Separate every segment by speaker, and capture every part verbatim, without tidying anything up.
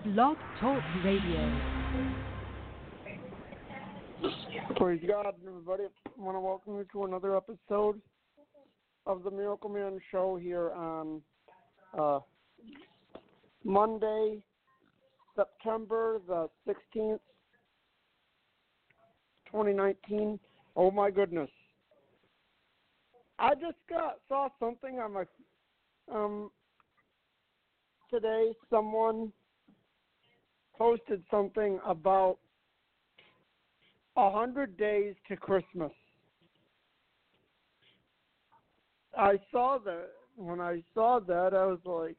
Speaker 1: Blog Talk Radio.
Speaker 2: Praise God, everybody. I want to welcome you to another episode of the Miracle Man Show here on uh, Monday, September the sixteenth, twenty nineteen. Oh, my goodness. I just got saw something on my um today. Someone posted something about a hundred days to Christmas. I saw that. When I saw that, I was like,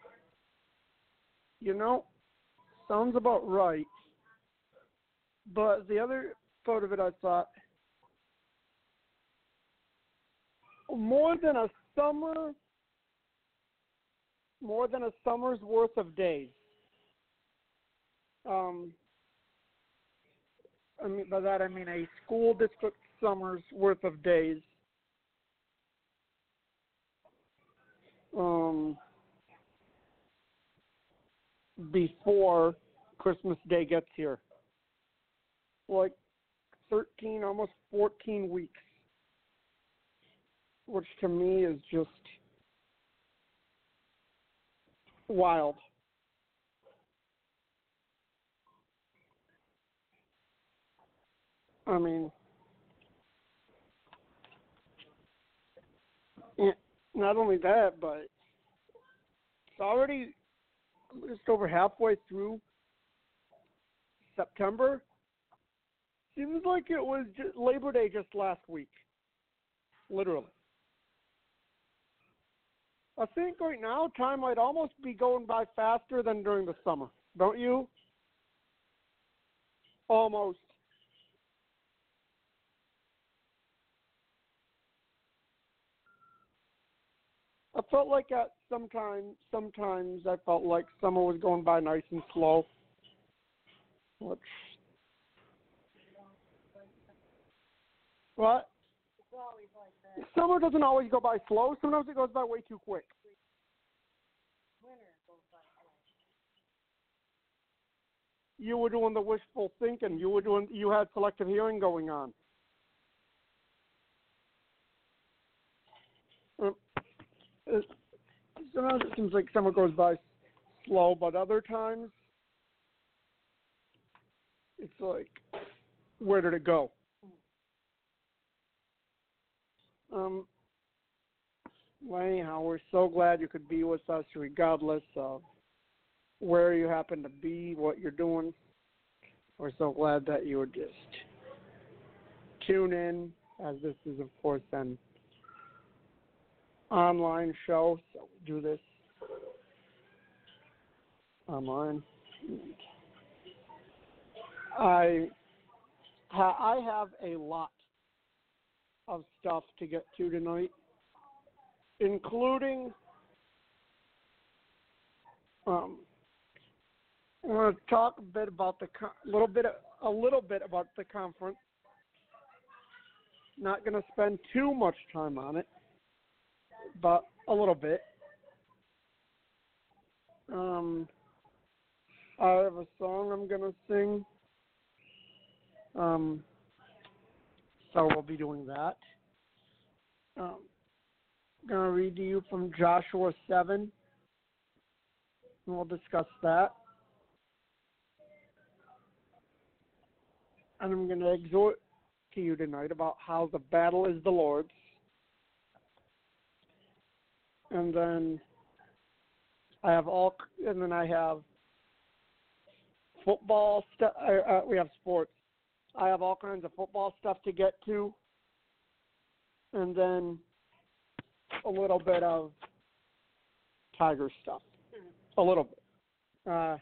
Speaker 2: you know, sounds about right. But the other part of it, I thought, more than a summer, more than a summer's worth of days. Um, I mean, by that I mean a school district summer's worth of days. Um, before Christmas Day gets here. Like thirteen, almost fourteen weeks. Which to me is just wild. I mean, not only that, but it's already just over halfway through September. Seems like it was just Labor Day just last week, literally. I think right now time might almost be going by faster than during the summer, don't you? Almost. I felt like at sometimes, sometimes I felt like summer was going by nice and slow. Which, what?
Speaker 3: It's always like that.
Speaker 2: Summer doesn't always go by slow. Sometimes it goes by way too quick.
Speaker 3: Winter goes by fast.
Speaker 2: You were doing the wishful thinking. You were doing. You had selective hearing going on. Uh, it, sometimes it seems like summer goes by slow, but other times it's like, where did it go? Um. Well, anyhow, we're so glad you could be with us, regardless of where you happen to be, what you're doing. We're so glad that you would just tune in, as this is, of course, an online show, so we do this online. I ha- I have a lot of stuff to get to tonight, including um, I want to talk a bit about the con- little bit a little bit about the conference. Not going to spend too much time on it, but a little bit. Um, I have a song I'm going to sing. Um, so we'll be doing that. Um, I'm going to read to you from Joshua seven, and we'll discuss that. And I'm going to exhort to you tonight about how the battle is the Lord's. And then I have all, and then I have football stuff. Uh, we have sports. I have all kinds of football stuff to get to, and then a little bit of Tiger stuff. A little bit. Uh,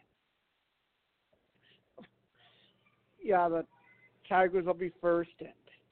Speaker 2: yeah, the Tigers will be first. And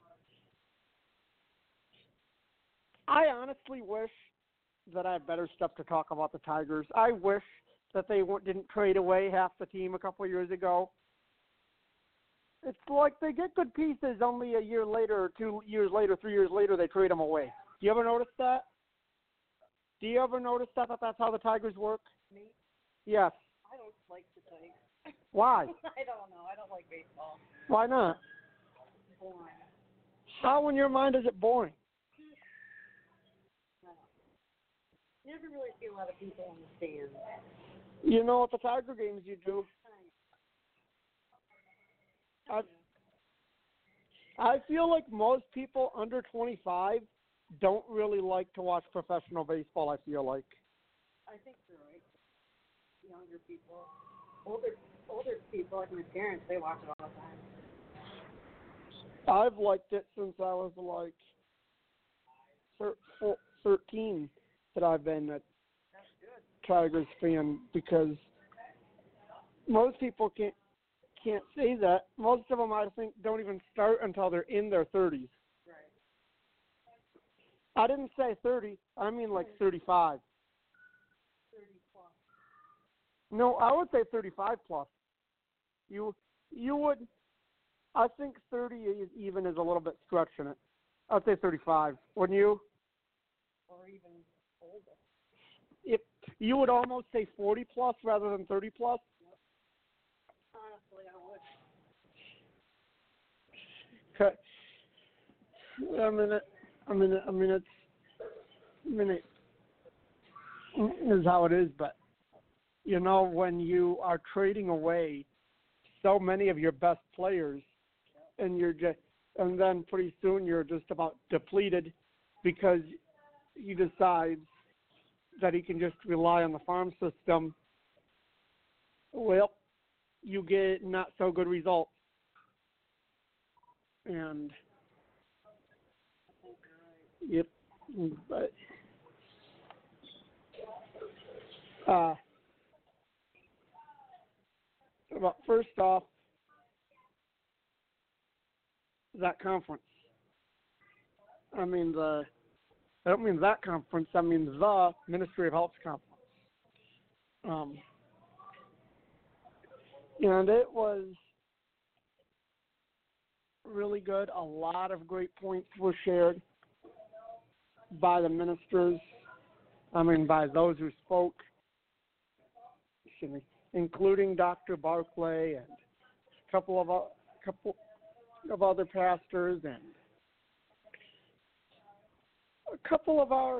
Speaker 2: I honestly wish that I had better stuff to talk about the Tigers. I wish that they didn't trade away half the team a couple of years ago. It's like they get good pieces, only a year later, or two years later, three years later, they trade them away. Do you ever notice that? Do you ever notice that, that that's how the Tigers work?
Speaker 3: Me?
Speaker 2: Yes.
Speaker 3: I don't like the Tigers.
Speaker 2: Why?
Speaker 3: I don't know. I don't like baseball.
Speaker 2: Why not?
Speaker 3: It's boring.
Speaker 2: How in your mind is it boring?
Speaker 3: I don't know. You never really see a lot of people in the stands.
Speaker 2: You know, at the Tiger games you do. I, I feel like most people under twenty-five don't really like to watch professional baseball, I feel like.
Speaker 3: I think you're right. Younger people, older older people like my parents, they watch it all the time.
Speaker 2: I've liked it since I was like thir- four, thirteen that I've been a
Speaker 3: That's good.
Speaker 2: Tigers fan because most people can't can't say that. Most of them, I think, don't even start until they're in their thirties.
Speaker 3: Right.
Speaker 2: I didn't say thirty. I mean like thirty-five.
Speaker 3: thirty plus.
Speaker 2: No, I would say thirty-five plus. You you would. I think thirty is even is a little bit stretching it. I'd say thirty-five. Wouldn't you?
Speaker 3: Or even older.
Speaker 2: If you would almost say forty plus rather than thirty plus.
Speaker 3: Honestly, I would.
Speaker 2: Okay. I mean, it, I mean, it, I mean, it's, I mean, it is how it is. But you know, when you are trading away so many of your best players, and you're just, and then pretty soon you're just about depleted because he decides that he can just rely on the farm system. Well, you get not so good results. And yep, but uh, but first off, that conference. I mean the. I don't mean that conference. I mean the Ministry of Health conference. Um, and it was really good. A lot of great points were shared by the ministers. I mean, by those who spoke, excuse me, including Doctor Barclay and a couple of a couple of other pastors and a couple of our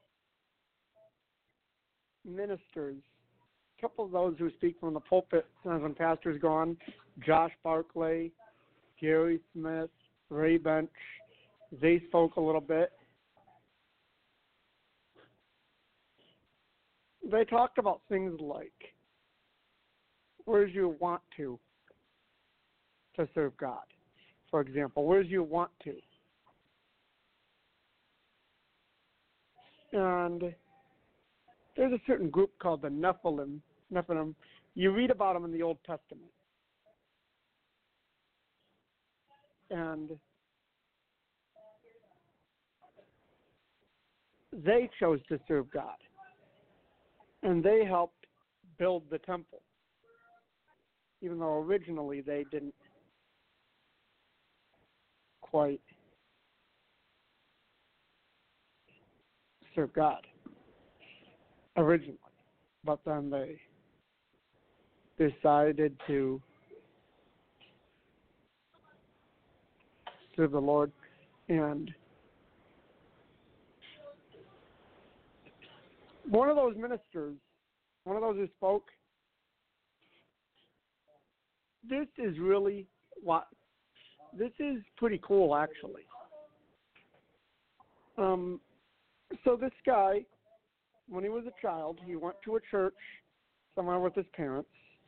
Speaker 2: ministers. A couple of those who speak from the pulpit when pastors gone. Josh Barclay, Gary Smith, Ray Bench. They spoke a little bit. They talked about things like, where's your want to to serve God? For example, where's your want to? And there's a certain group called the Nephilim. Nephilim. You read about them in the Old Testament. And they chose to serve God. And they helped build the temple, even though originally they didn't quite serve God originally. But then they decided to serve the Lord. And one of those ministers, one of those who spoke, this is really what, this is pretty cool, actually. Um, so this guy, when he was a child, he went to a church somewhere with his parents.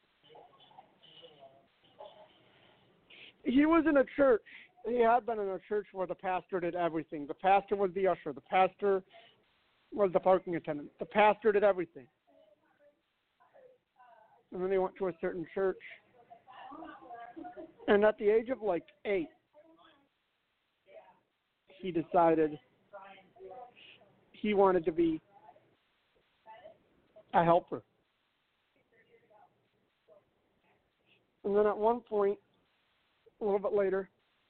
Speaker 2: He was in a church. He had been in a church where the pastor did everything. The pastor was the usher. The pastor was the parking attendant. The pastor did everything. And then he went to a certain church. And at the age of like eight, he decided he wanted to be a helper. And then at one point, a little bit later,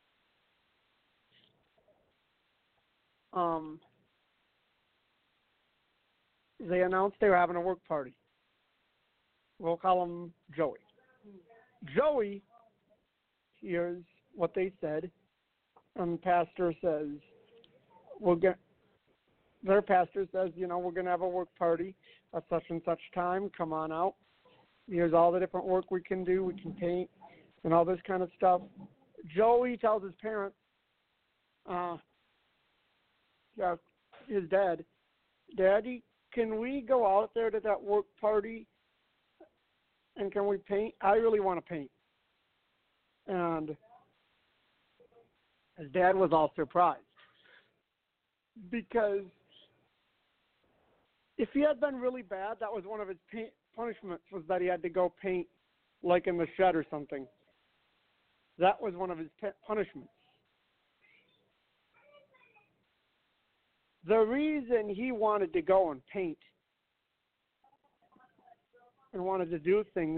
Speaker 2: um, they announced they were having a work party. We'll call him Joey. Joey hears what they said, and the pastor says, we'll get, their pastor says, you know, we're going to have a work party at such and such time. Come on out. Here's all the different work we can do. We can paint and all this kind of stuff. Joey tells his parents, uh, yeah, his dad, Daddy, can we go out there to that work party and can we paint? I really want to paint. And his dad was all surprised because if he had been really bad, that was one of his paint punishments, was that he had to go paint like in the shed or something. That was one of his punishments. The reason he wanted to go and paint and wanted to do things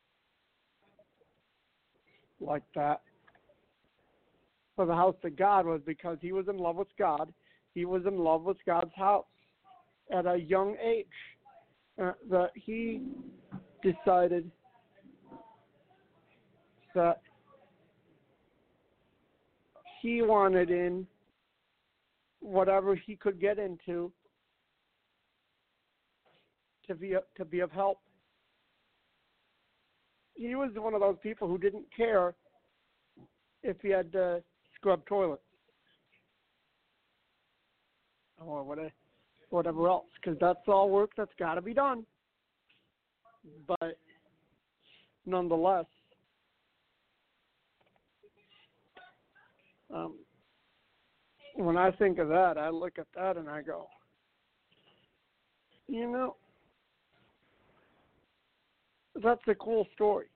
Speaker 2: like that for the house of God was because he was in love with God. He was in love with God's house at a young age. Uh, that he decided that he wanted in whatever he could get into to be to be of help. He was one of those people who didn't care if he had to scrub toilets or whatever, whatever else, because that's all work that's got to be done. But nonetheless, um, when I think of that, I look at that and I go, you know, that's a cool story.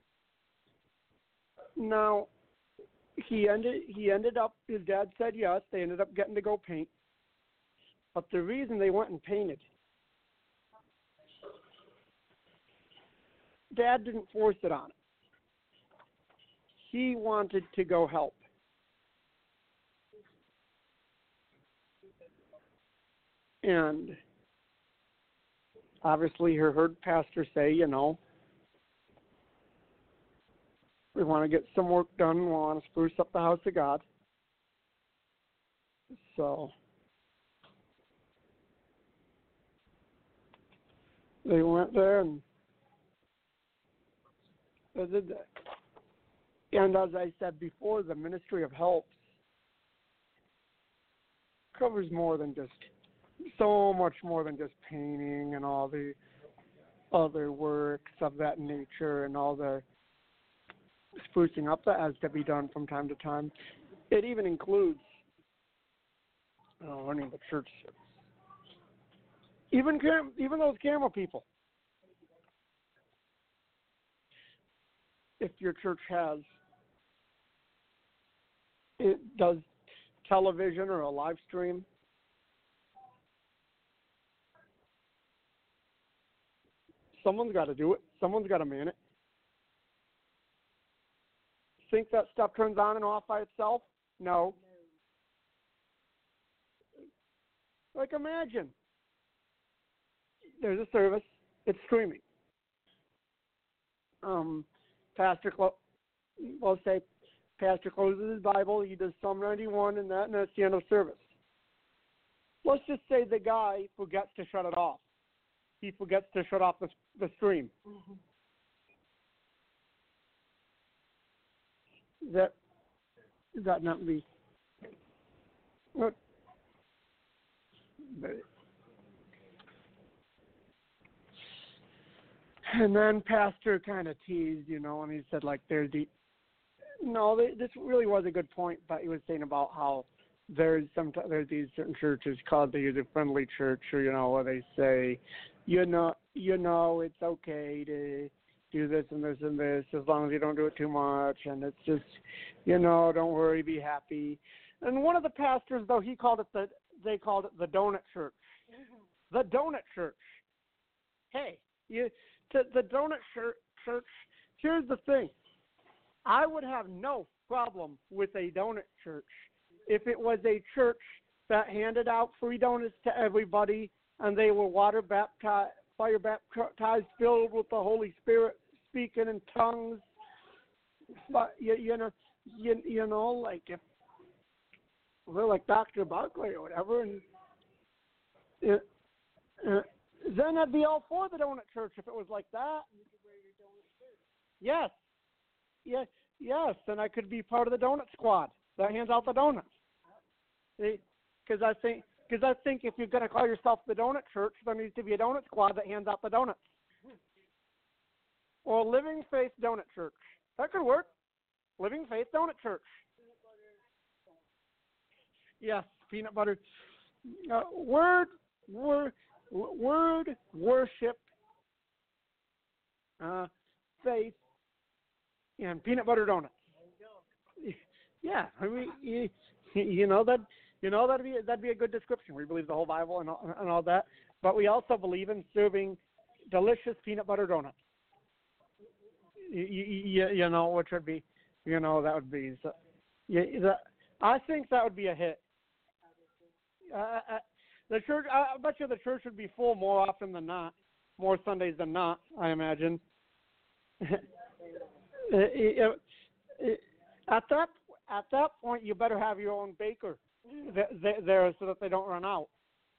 Speaker 2: Now, he ended he ended up, his dad said yes, they ended up getting to go paint. But the reason they went and painted, Dad didn't force it on him. He wanted to go help. And obviously he heard pastor say, you know, we want to get some work done. We want to spruce up the house of God. So they went there and they did that. And as I said before, the ministry of helps covers more than just, so much more than just painting and all the other works of that nature and all the sprucing up that has to be done from time to time. It even includes oh, running the church service. Even cam- even those camera people. If your church has, it does television or a live stream, someone's got to do it. Someone's got to man it. Think that stuff turns on and off by itself? No. Like imagine, there's a service, it's streaming. Um, pastor, clo- well, say, pastor closes his Bible, he does Psalm ninety-one and that, and that's the end of service. Let's just say the guy forgets to shut it off. He forgets to shut off the, the stream. Mm-hmm. That is that not me? What? And then pastor kind of teased, you know, and he said, like, there's the no, they, this really was a good point, but he was saying about how there's some there's these certain churches called the user-friendly church, or you know, where they say, you know, you know, it's okay to do this and this and this as long as you don't do it too much, and it's just, you know, don't worry, be happy. And one of the pastors, though, he called it the they called it the donut church, mm-hmm. the donut church. Hey, you to the donut church. Church. Here's the thing. I would have no problem with a donut church if it was a church that handed out free donuts to everybody and they were water baptized, fire baptized, filled with the Holy Spirit, speaking in tongues. But you, you know, you, you know, like if we're like Doctor Barkley or whatever, and it, uh, then I'd be all for the donut church if it was like that. Yes, yes, yes, and I could be part of the donut squad that hands out the donuts. Because I think, because I think if you're going to call yourself the donut church, there needs to be a donut squad that hands out the donuts. Or Living Faith Donut Church. That could work. Living Faith Donut Church. Yes, peanut butter. Uh, word, word, word, worship, uh, faith, and peanut butter donuts. Yeah, I mean, you, you know that, you know that'd be that'd be a good description. We believe the whole Bible and all, and all that, but we also believe in serving delicious peanut butter donuts. You, you, you know, which would be, you know, that would be. So, yeah, the, I think that would be a hit. Uh, the church, I bet you the church would be full more often than not, more Sundays than not, I imagine. it, it, it, at that at that point, you better have your own baker there so that they don't run out.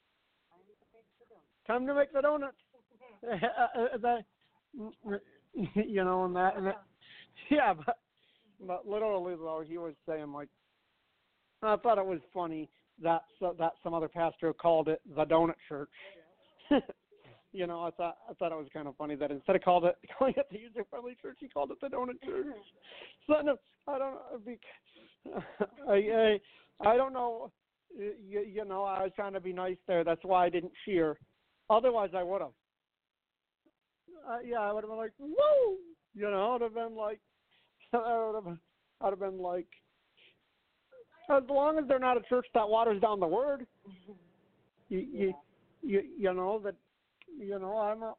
Speaker 2: Time to make the donuts. that, you know, and that, and that, yeah, but, but literally though, he was saying like, I thought it was funny that so, that some other pastor called it the donut church. You know, I thought I thought it was kind of funny that instead of called it calling it the user friendly church, he called it the donut church. So no, I don't know. I, I I don't know. You, you know, I was trying to be nice there. That's why I didn't cheer. Otherwise, I would have. Uh, yeah, I would have been like, woo! You know, I'd have been like, I would have, I'd have been like, as long as they're not a church that waters down the word, you, you, you, you know that, you know, I'm, a,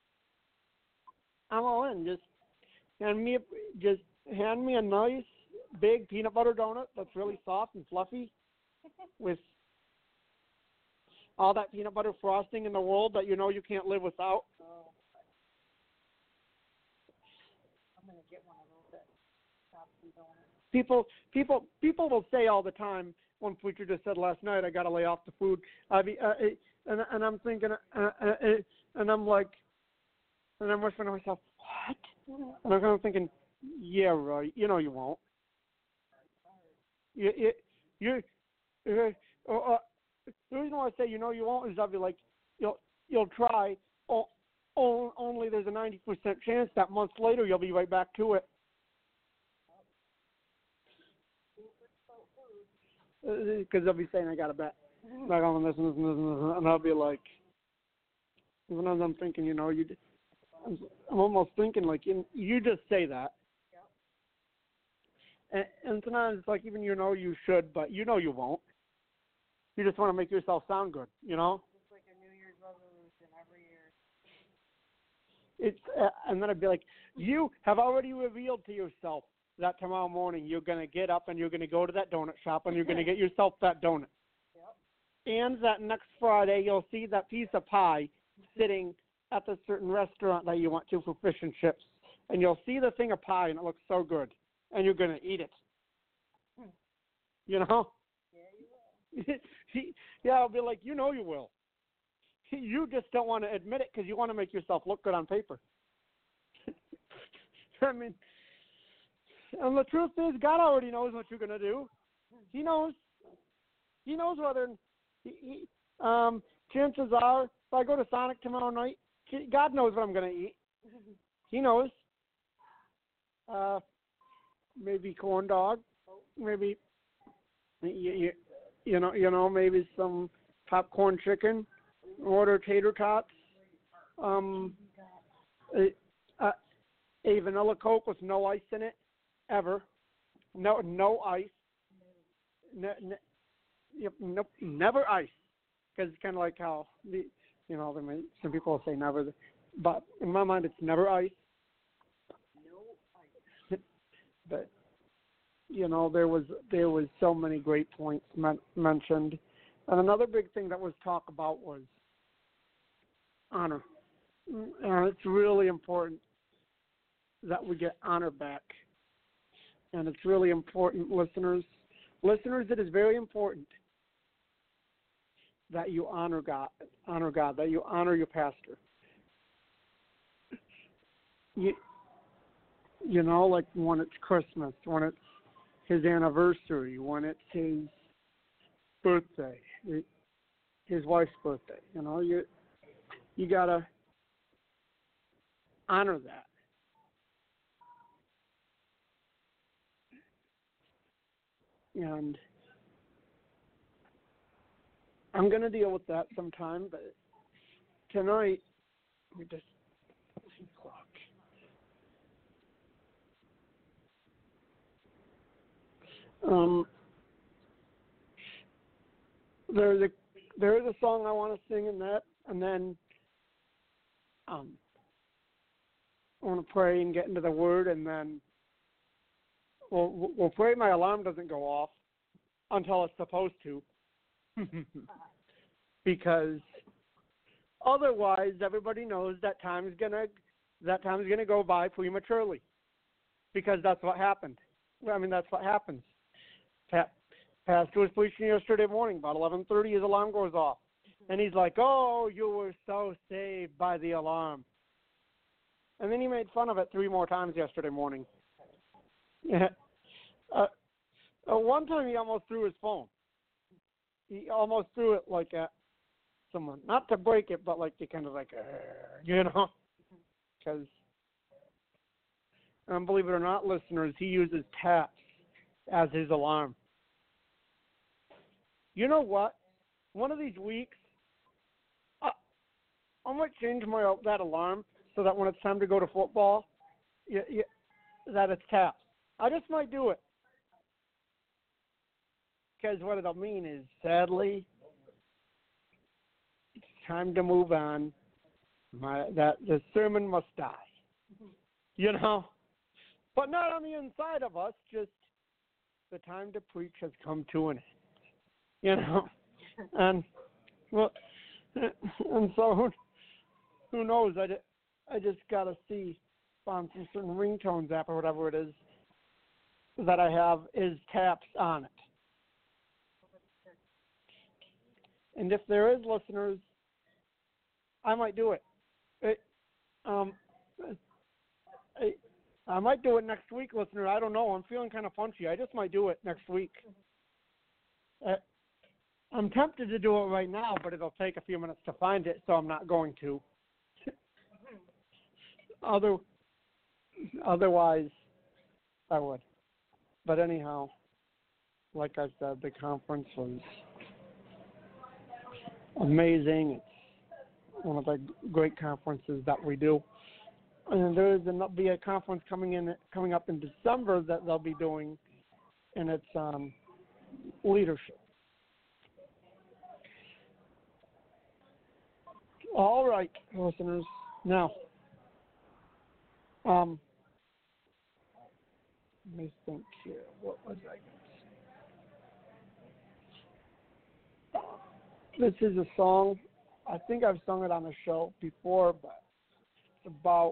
Speaker 2: I'm all in. Just hand me, a, just hand me a nice big peanut butter donut that's really soft and fluffy, with all that peanut butter frosting in the world that you know you can't live without.
Speaker 3: Get one of those that stops and donuts.
Speaker 2: People, people, people will say all the time. One preacher just said last night, "I got to lay off the food." I be, uh, and and I'm thinking, uh, uh, and I'm like, and I'm whispering to myself, "What?" And I'm kind of thinking, "Yeah, right. You know you won't. You, you, you uh, uh, the reason why I say you know you won't is I'll be like, you'll, you'll try. Oh, only there's a ninety percent chance that months later you'll be right back to it. Because they'll be saying, I got a bet. Like, on this and this and this and this. And I'll be like, sometimes I'm thinking, you know, you, I'm, I'm almost thinking, like, you, you just say that. And, and sometimes it's like, even you know you should, but you know you won't. You just want to make yourself sound good, you know?
Speaker 3: It's like a New Year's resolution every year.
Speaker 2: It's uh, and then I'd be like, you have already revealed to yourself that tomorrow morning you're going to get up and you're going to go to that donut shop and you're going to get yourself that donut.
Speaker 3: Yep.
Speaker 2: And that next Friday you'll see that piece of pie sitting at the certain restaurant that you went to for fish and chips. And you'll see the thing of pie and it looks so good. And you're going to eat it.
Speaker 3: Hmm.
Speaker 2: You know?
Speaker 3: Yeah, you will.
Speaker 2: Yeah, I'll be like, you know you will. You just don't want to admit it because you want to make yourself look good on paper. I mean, and the truth is, God already knows what you're going to do. He knows. He knows whether, he, he, um, chances are, if I go to Sonic tomorrow night, God knows what I'm going to eat. He knows. Uh, maybe corn dog, maybe, you, you, you know, you know, maybe some popcorn chicken. Order tater tots, um, a, a, a vanilla Coke with no ice in it, ever. No, no ice. No, no, yep, nope, never ice. Because it's kind of like how, the, you know, there may, some people will say never, but in my mind, it's never ice.
Speaker 3: No ice.
Speaker 2: But you know, there was there was so many great points men- mentioned, and another big thing that was talked about was honor. And it's really important that we get honor back. And it's really important, listeners. Listeners, it is very important that you honor God, honor God, that you honor your pastor. You, you know, like when it's Christmas, when it's his anniversary, when it's his birthday, his wife's birthday. You know, you you gotta honor that. And I'm gonna deal with that sometime, but tonight we just clock. Um, there's a there is a song I want to sing in that, and then um, I want to pray and get into the Word, and then we'll we'll pray my alarm doesn't go off until it's supposed to, because otherwise everybody knows that time's gonna that time's gonna go by prematurely, because that's what happened. I mean, that's what happens. Pastor was preaching yesterday morning. About eleven thirty, his alarm goes off. And he's like, oh, you were so saved by the alarm. And then he made fun of it three more times yesterday morning. uh, uh, one time he almost threw his phone. He almost threw it like at someone. Not to break it, but like to kind of like, uh, you know. Because, um, believe it or not, listeners, he uses taps as his alarm. You know what? One of these weeks, I, I might change my that alarm so that when it's time to go to football, you, you, that it's taps. I just might do it. Because what it'll mean is, sadly, it's time to move on. My that the sermon must die. You know? But not on the inside of us, just the time to preach has come to an end. You know, and well, and so who, who knows? I, I just gotta see on some certain ringtones app or whatever it is that I have is taps on it. And if there is listeners, I might do it. it um, I, I might do it next week, listener. I don't know. I'm feeling kind of punchy. I just might do it next week. Uh, I'm tempted to do it right now, but it'll take a few minutes to find it, so I'm not going to. Other, otherwise, I would. But anyhow, like I said, the conference was amazing. It's one of the great conferences that we do. And there is a, be a conference coming in coming up in December that they'll be doing, and it's um, leadership. All right, listeners. Now, um, let me think here. What was I going to say? This is a song. I think I've sung it on the show before, but it's about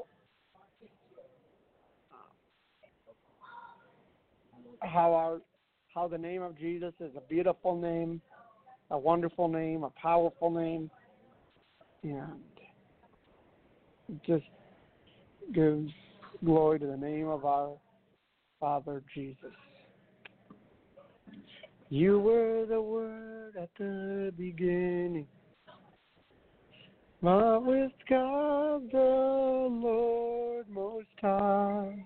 Speaker 2: how our how the name of Jesus is a beautiful name, a wonderful name, a powerful name, and just gives glory to the name of our Father Jesus. You were the Word at the beginning, but with God the Lord Most High,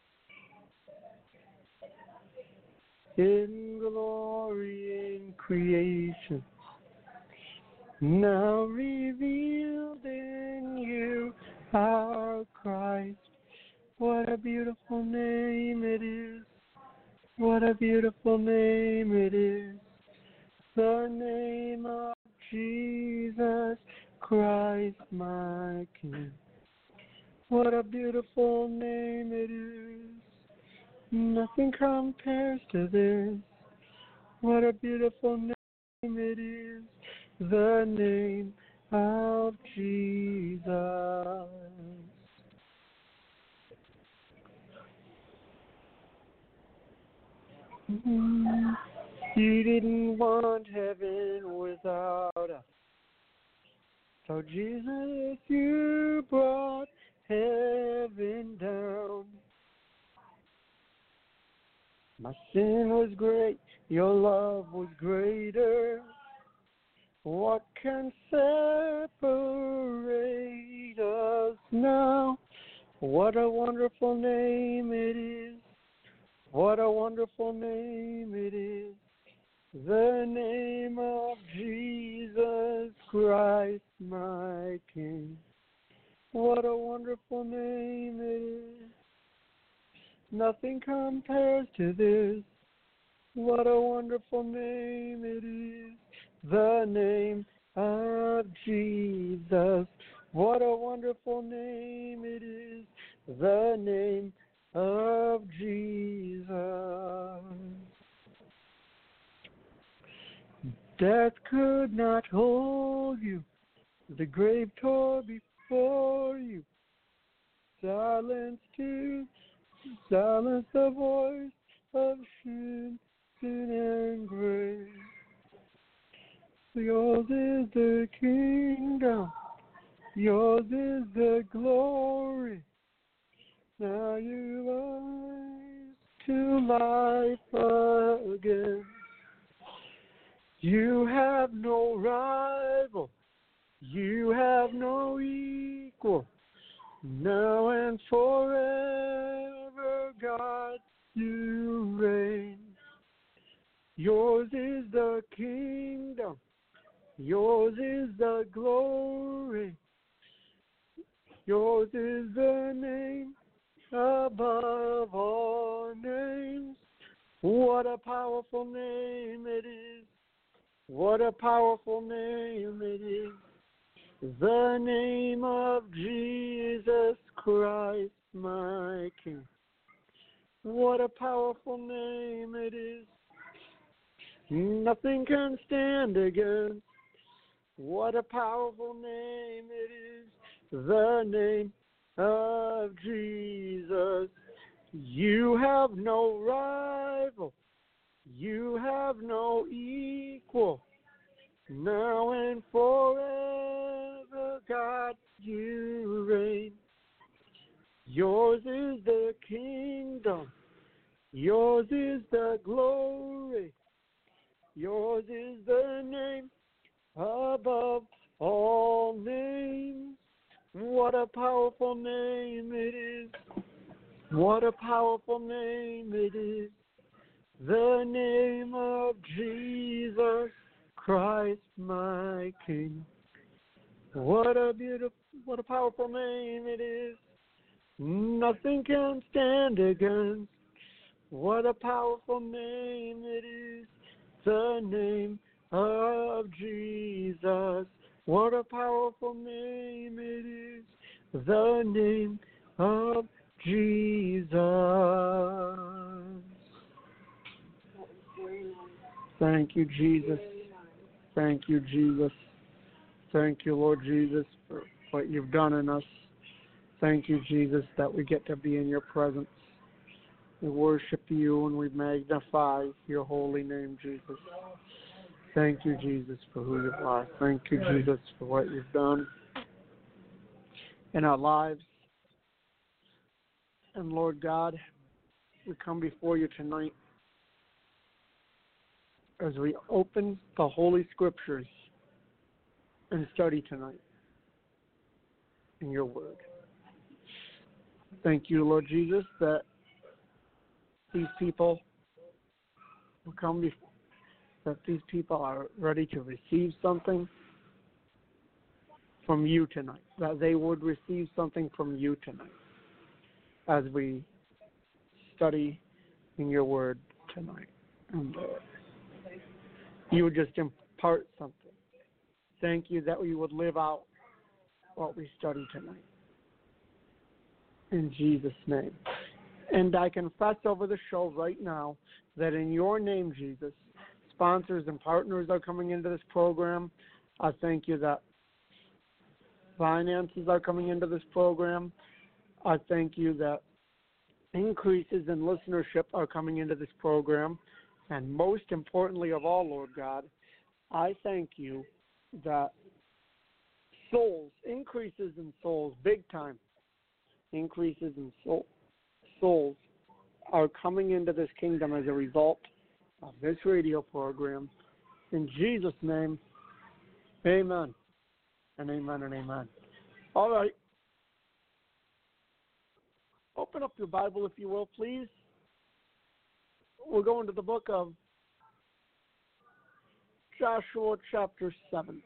Speaker 2: in glory in creation, now revealed in you, our Christ. What a beautiful name it is. What a beautiful name it is. The name of Jesus Christ, my King. What a beautiful name it is. Nothing compares to this. What a beautiful name it is. The name of Jesus. You didn't want heaven without us. So Jesus, you brought heaven down. My sin was great, your love was greater. What can separate us now? What a wonderful name it is. What a wonderful name it is. The name of Jesus Christ, my King. What a wonderful name it is. Nothing compares to this. What a wonderful name it is. The name of Jesus. What a wonderful name it is. The name of Jesus. Death could not hold you. The grave tore before you. Silence to silence the voice of sin, sin and grave. Yours is the kingdom. Yours is the glory. Now you rise to life again. You have no rival. You have no equal. Now and forever, God, you reign. Yours is the kingdom. Yours is the glory. Yours is the name above all names. What a powerful name it is. What a powerful name it is. The name of Jesus Christ, my King. What a powerful name it is. Nothing can stand against. What a powerful name it is. The name of Jesus. You have no rival. You have no equal. Now and forever, God, you reign. Yours is the kingdom. Yours is the glory. Yours is the name above all names. What a powerful name it is. What a powerful name it is. The name of Jesus Christ, my King. What a beautiful, what a powerful name it is. Nothing can stand against. What a powerful name it is. The name of Jesus. What a powerful name it is. The name of Jesus. Thank you, Jesus. Thank you, Jesus. Thank you, Lord Jesus, for what you've done in us. Thank you, Jesus, that we get to be in your presence. We worship you and we magnify your holy name, Jesus. Thank you, Jesus, for who you are. Thank you, Jesus, for what you've done in our lives. And Lord God, we come before you tonight as we open the Holy Scriptures and study tonight in your word. Thank you, Lord Jesus, that these people will come before, that these people are ready to receive something from you tonight, that they would receive something from you tonight as we study in your word tonight. And uh, you would just impart something. Thank you that we would live out what we study tonight. In Jesus' name. And I confess over the show right now that in your name, Jesus, sponsors and partners are coming into this program. I thank you that finances are coming into this program. I thank you that increases in listenership are coming into this program. And most importantly of all, Lord God, I thank you that souls, increases in souls, big time, increases in soul, souls are coming into this kingdom as a result of this radio program. In Jesus' name, amen and amen and amen. All right. Open up your Bible, if you will, please. We're going to the book of Joshua chapter seven.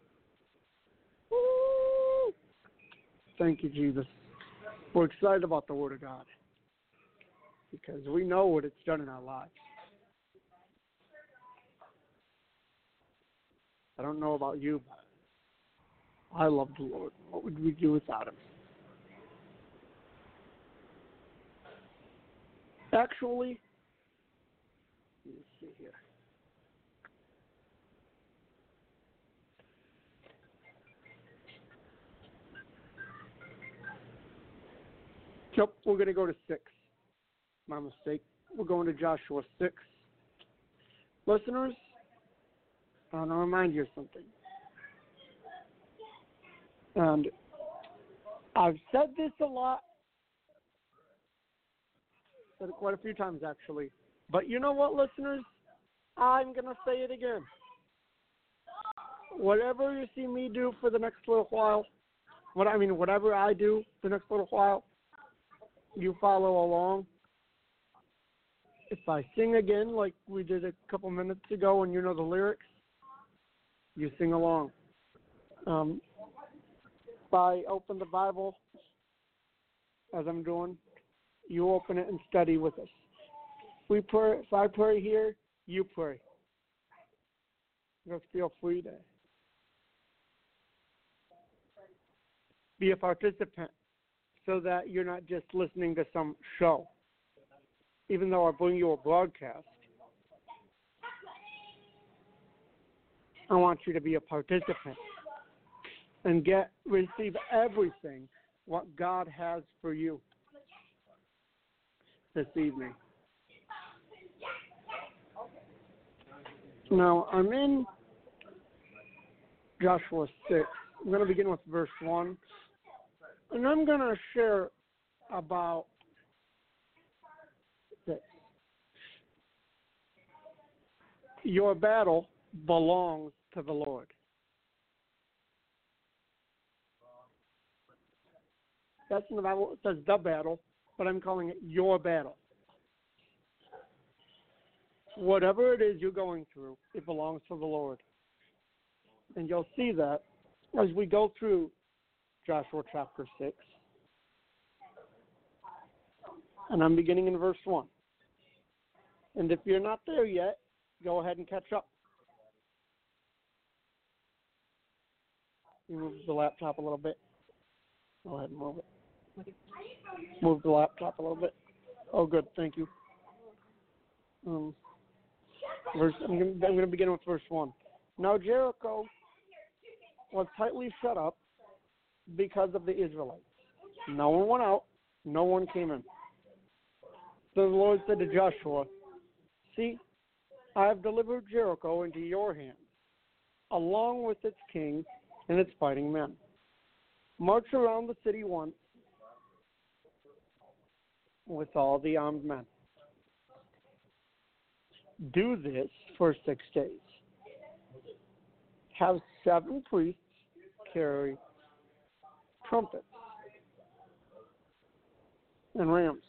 Speaker 2: Woo! Thank you, Jesus. We're excited about the Word of God because we know what it's done in our lives. I don't know about you, but I love the Lord. What would we do without Him? Actually, let me see here. Nope, we're going to go to six. My mistake. We're going to Joshua six. Listeners, I want to remind you of something. And I've said this a lot. Said it quite a few times, actually. But you know what, listeners? I'm going to say it again. Whatever you see me do for the next little while, what I mean, whatever I do the next little while, you follow along. If I sing again, like we did a couple minutes ago, and you know the lyrics, you sing along. Um, if I open the Bible, as I'm doing, you open it and study with us. We pray. If I pray here, you pray. Just feel free to be a participant so that you're not just listening to some show. Even though I bring you a broadcast, I want you to be a participant and get receive everything what God has for you this evening. Now, I'm in Joshua six. I'm going to begin with verse one. And I'm going to share about this. Your battle belongs to the Lord. That's in the Bible. It says the battle, but I'm calling it your battle. Whatever it is you're going through, it belongs to the Lord. And you'll see that as we go through Joshua chapter six. And I'm beginning in verse one. And if you're not there yet, go ahead and catch up. You move the laptop a little bit. Go ahead and move it. Move the laptop a little bit. Oh, good. Thank you. Um, verse, I'm going to begin with verse one. Now Jericho was tightly shut up because of the Israelites. No one went out, no one came in. So the Lord said to Joshua, see, I have delivered Jericho into your hands, along with its king and its fighting men. March around the city once with all the armed men. Do this for six days. Have seven priests carry trumpets and rams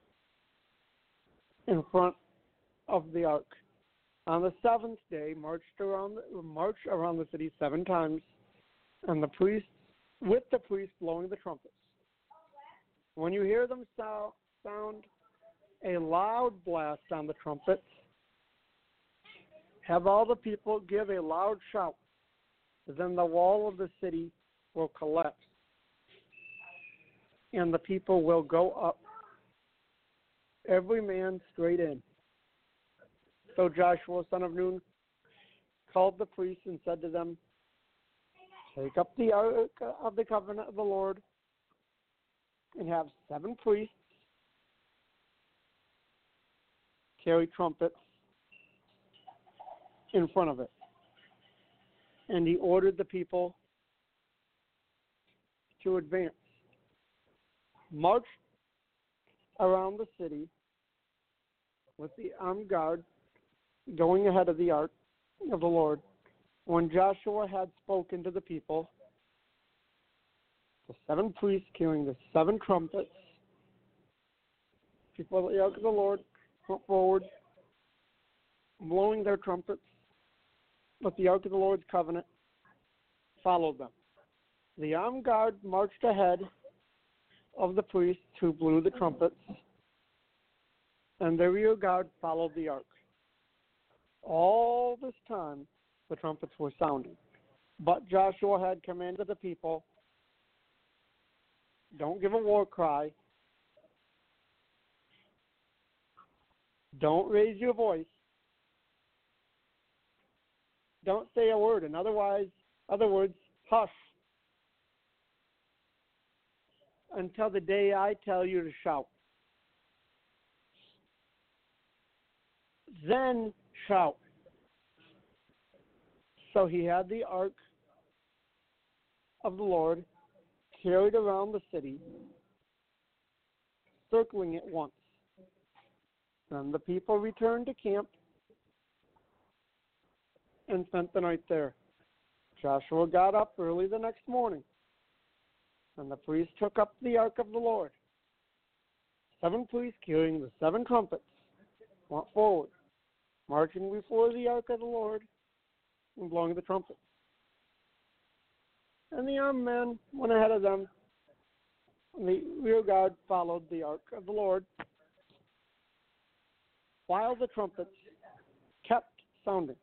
Speaker 2: in front of the ark. On the seventh day, marched around the, march around the city seven times, and the priests, with the priests blowing the trumpets. When you hear them sound, sound a loud blast on the trumpets, have all the people give a loud shout. Then the wall of the city will collapse, and the people will go up, every man straight in. So Joshua, son of Nun, called the priests and said to them, take up the Ark of the Covenant of the Lord and have seven priests carry trumpets in front of it. And he ordered the people to advance, march around the city with the armed guard going ahead of the ark of the Lord. When Joshua had spoken to the people, the seven priests carrying the seven trumpets, people of the ark of the Lord went forward, blowing their trumpets, but the ark of the Lord's covenant followed them. The armed guard marched ahead of the priests who blew the trumpets, and the rear guard followed the ark. All this time, the trumpets were sounding. But Joshua had commanded the people, don't give a war cry. Don't raise your voice. Don't say a word. In otherwise, other words, hush. Until the day I tell you to shout. Then shout. So he had the ark of the Lord carried around the city, circling it once. Then the people returned to camp and spent the night there. Joshua got up early the next morning, and the priests took up the ark of the Lord. Seven priests carrying the seven trumpets went forward, marching before the ark of the Lord and blowing the trumpets. And the armed men went ahead of them, and the rear guard followed the ark of the Lord, while the trumpets kept sounding.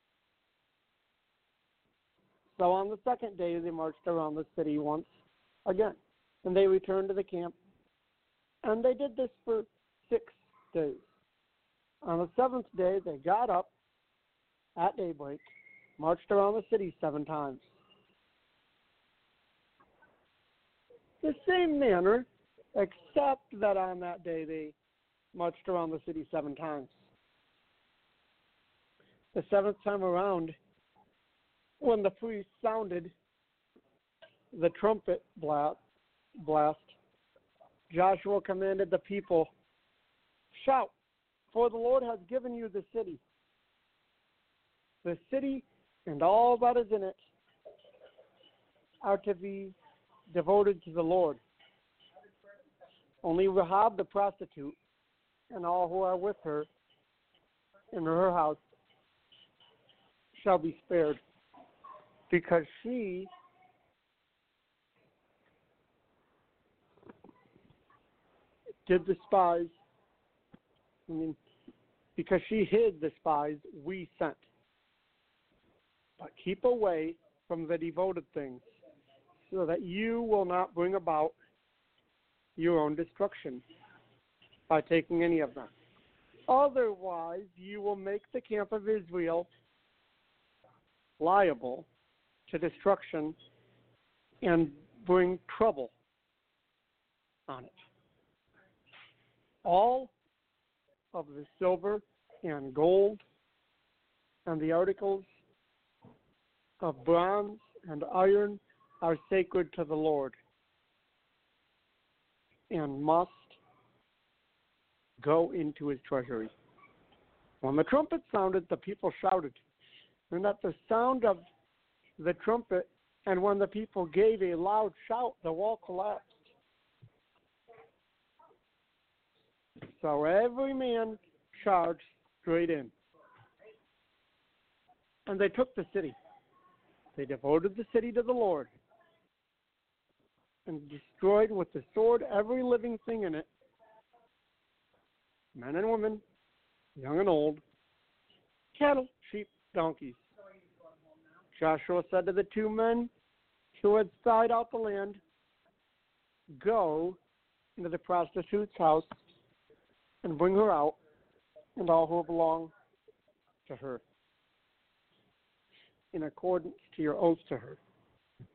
Speaker 2: So on the second day, they marched around the city once again, and they returned to the camp, and they did this for six days. On the seventh day, they got up at daybreak, marched around the city seven times. The same manner, except that on that day they marched around the city seven times. The seventh time around, when the priest sounded the trumpet blast, blast, Joshua commanded the people, shout, for the Lord has given you the city. The city and all that is in it are to be devoted to the Lord. Only Rahab the prostitute and all who are with her in her house shall be spared, because she did despise, I mean, because she hid the spies we sent. But keep away from the devoted things, so that you will not bring about your own destruction by taking any of them. Otherwise, you will make the camp of Israel liable to destruction and bring trouble on it. All of the silver and gold and the articles of bronze and iron are sacred to the Lord and must go into his treasury. When the trumpet sounded, the people shouted, and at the sound of the trumpet, and when the people gave a loud shout, the wall collapsed. So every man charged straight in. And they took the city. They devoted the city to the Lord and destroyed with the sword every living thing in it, men and women, young and old, cattle, sheep, donkeys. Joshua said to the two men who had spied out the land, go into the prostitute's house and bring her out and all who belong to her, in accordance to your oath to her.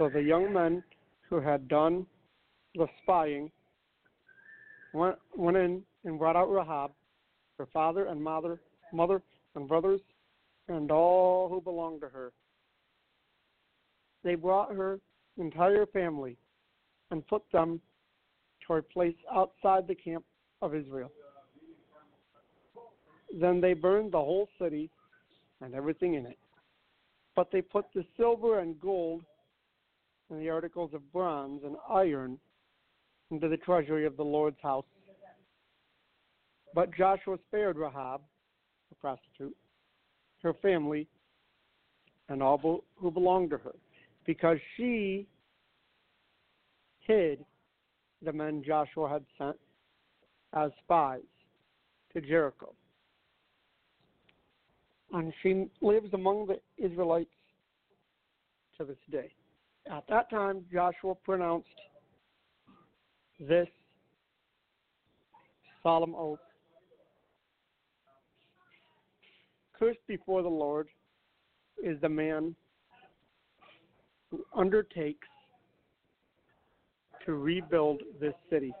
Speaker 2: So the young men who had done the spying went, went in and brought out Rahab, her father and mother, mother and brothers, and all who belonged to her. They brought her entire family and put them to a place outside the camp of Israel. Then they burned the whole city and everything in it. But they put the silver and gold and the articles of bronze and iron into the treasury of the Lord's house. But Joshua spared Rahab, the prostitute, her family, and all who belonged to her, because she hid the men Joshua had sent as spies to Jericho. And she lives among the Israelites to this day. At that time, Joshua pronounced this solemn oath: "Cursed before the Lord is the man who undertakes to rebuild this city,"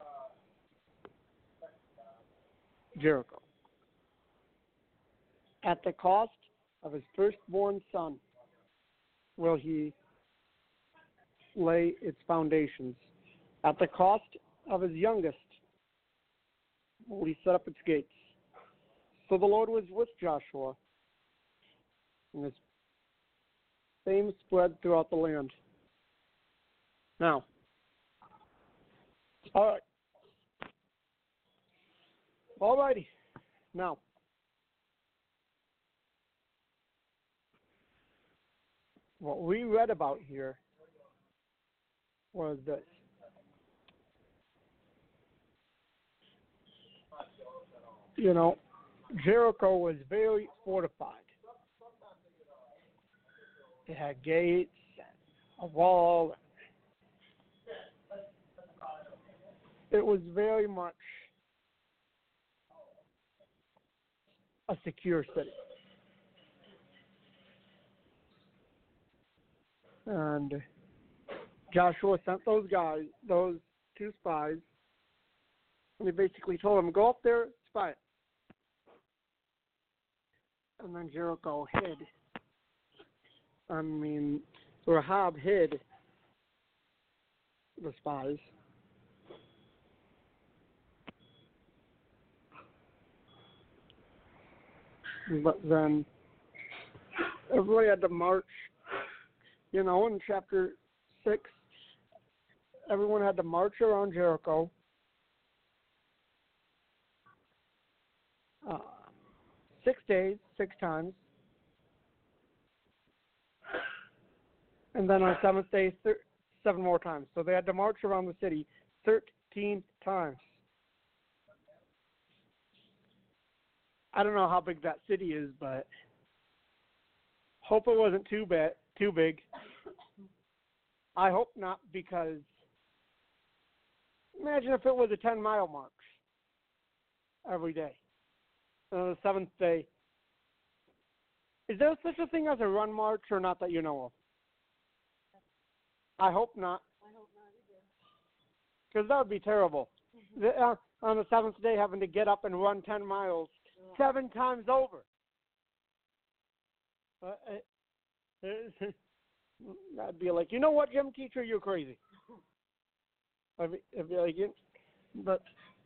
Speaker 2: Jericho, "at the cost of his firstborn son will he lay its foundations. At the cost of his youngest will he set up its gates." So the Lord was with Joshua, and his fame spread throughout the land. Now, all right. All righty. Now, what we read about here was this. You know, Jericho was very fortified. It had gates, a wall. It was very much a secure city. And Joshua sent those guys, those two spies, and he basically told them, "Go up there, spy it." And then Jericho hid. I mean, Rahab hid the spies. But then everybody had to march. You know, in chapter six, everyone had to march around Jericho. Uh, six days, six times. And then on the seventh day, thir- seven more times. So they had to march around the city thirteen times. I don't know how big that city is, but hope it wasn't too bad, too big. I hope not, because imagine if it was a ten-mile march every day. And on the seventh day, is there such a thing as a run march, or not that you know of? I hope not.
Speaker 3: I hope not either.
Speaker 2: Because that would be terrible. The, uh, on the seventh day, having to get up and run ten miles seven times over. Uh, it, it, I'd be like, you know what, gym teacher, you're crazy. I'd be, I'd be like, you, but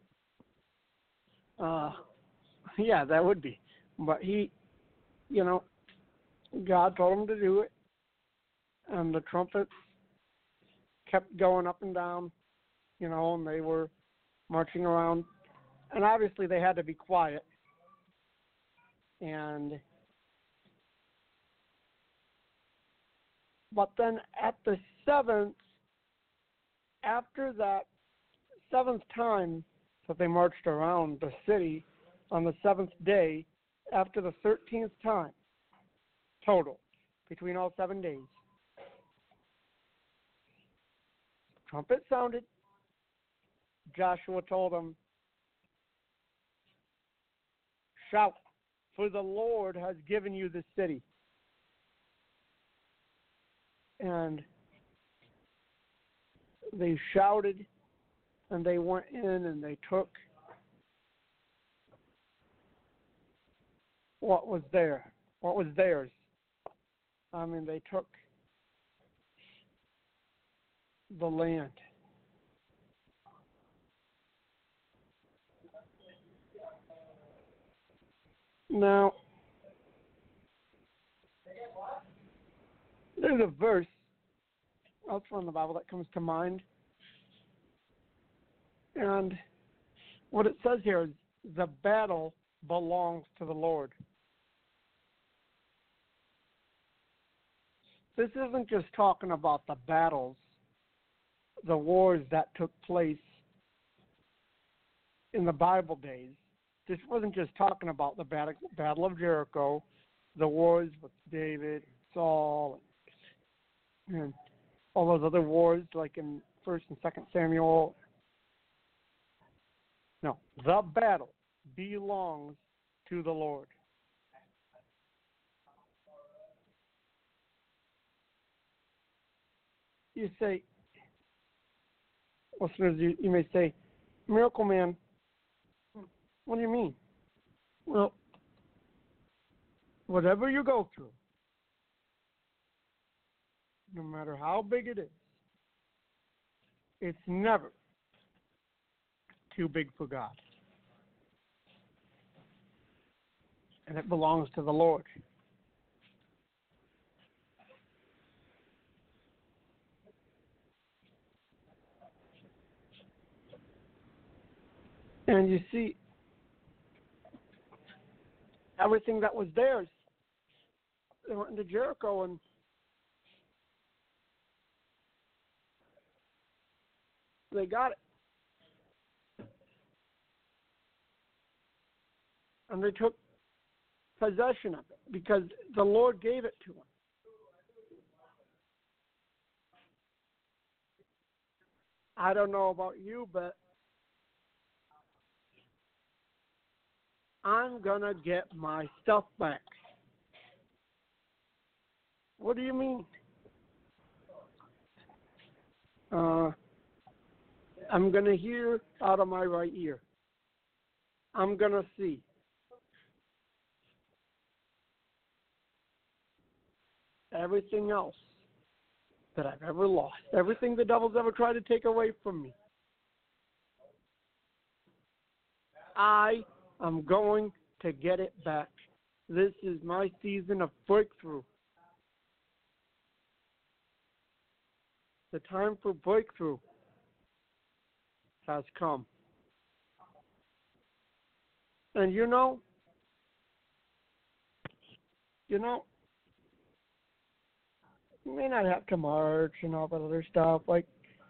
Speaker 2: uh, yeah, that would be. But he, you know, God told him to do it, and the trumpets kept going up and down, you know, and they were marching around, and obviously they had to be quiet. And but then at the seventh, after that seventh time that they marched around the city, on the seventh day, after the thirteenth time total, between all seven days, trumpet sounded. Joshua told them, "Shout, for the Lord has given you this city." And they shouted, and they went in and they took what was there, what was theirs. I mean, they took the land. Now, there's a verse elsewhere in the Bible that comes to mind. And what it says here is, the battle belongs to the Lord. This isn't just talking about the battles, the wars that took place in the Bible days. This wasn't just talking about the battle, battle of Jericho, the wars with David, Saul, and all those other wars like in First and Second Samuel. No, the battle belongs to the Lord. You say, listeners, you, you may say, Miracle Man, what do you mean? Well, whatever you go through, no matter how big it is, it's never too big for God. And it belongs to the Lord. And you see, everything that was theirs, they went into Jericho and they got it. And they took possession of it because the Lord gave it to them. I don't know about you, but I'm going to get my stuff back. What do you mean? Uh, I'm going to hear out of my right ear. I'm going to see. Everything else that I've ever lost, everything the devil's ever tried to take away from me, I am going to get it back. This is my season of breakthrough. The time for breakthrough has come. And you know, you know, you may not have to march and all that other stuff like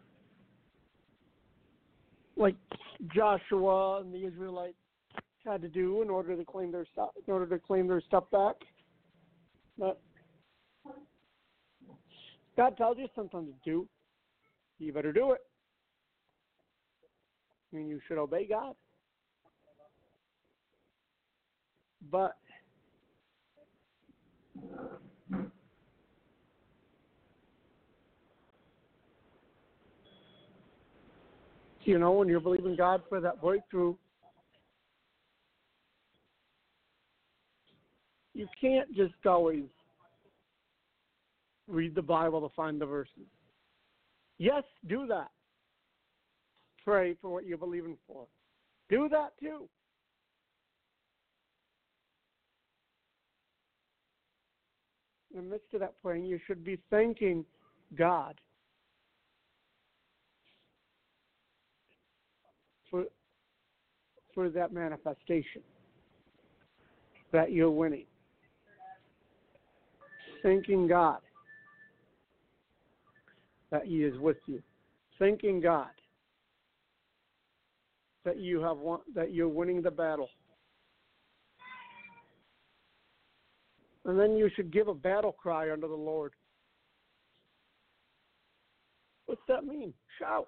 Speaker 2: like Joshua and the Israelites had to do in order to claim their stuff in order to claim their stuff back. But God tells you something to do, you better do it. I mean, you should obey God. But you know, when you're believing God for that breakthrough, you can't just always read the Bible to find the verses. Yes, do that. Pray for what you're believing for. Do that too. In the midst of that praying, you should be thanking God for, for that manifestation that you're winning. Thanking God that He is with you. Thanking God that you have won, that you're winning the battle. And then you should give a battle cry unto the Lord. What's that mean? Shout.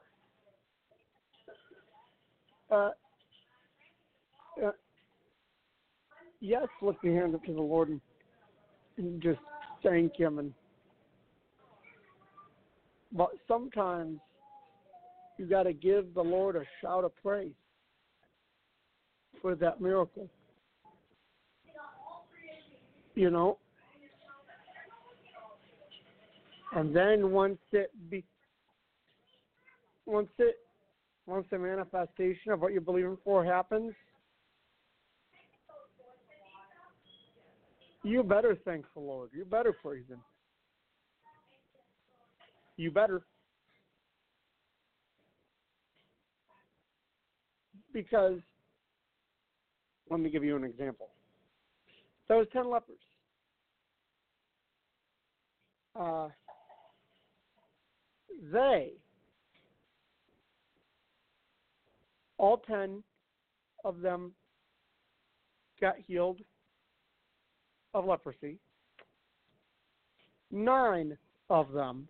Speaker 2: Uh, uh, yes, lift your hand up to the Lord and, and just thank Him. And but sometimes You got to give the Lord a shout of praise for that miracle. You know? And then once it be, once it, once the manifestation of what you're believing for happens, you better thank the Lord. You better praise Him. You better. Because, let me give you an example. There was ten lepers. Uh, they, all ten of them got healed of leprosy. Nine of them,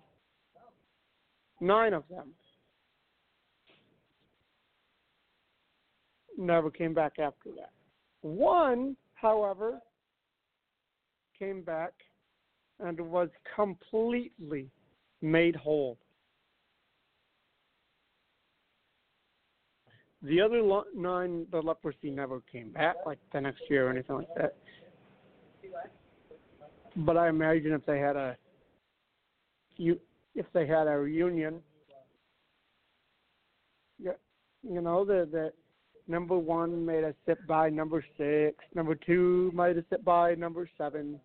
Speaker 2: nine of them never came back after that. One, however, came back and was completely made whole. The other lo- nine, the leprosy never came back, like the next year or anything like that. But I imagine if they had a, you, if they had a reunion, you, you know, the the number one made a sit by number six, number two made a sit by number seven,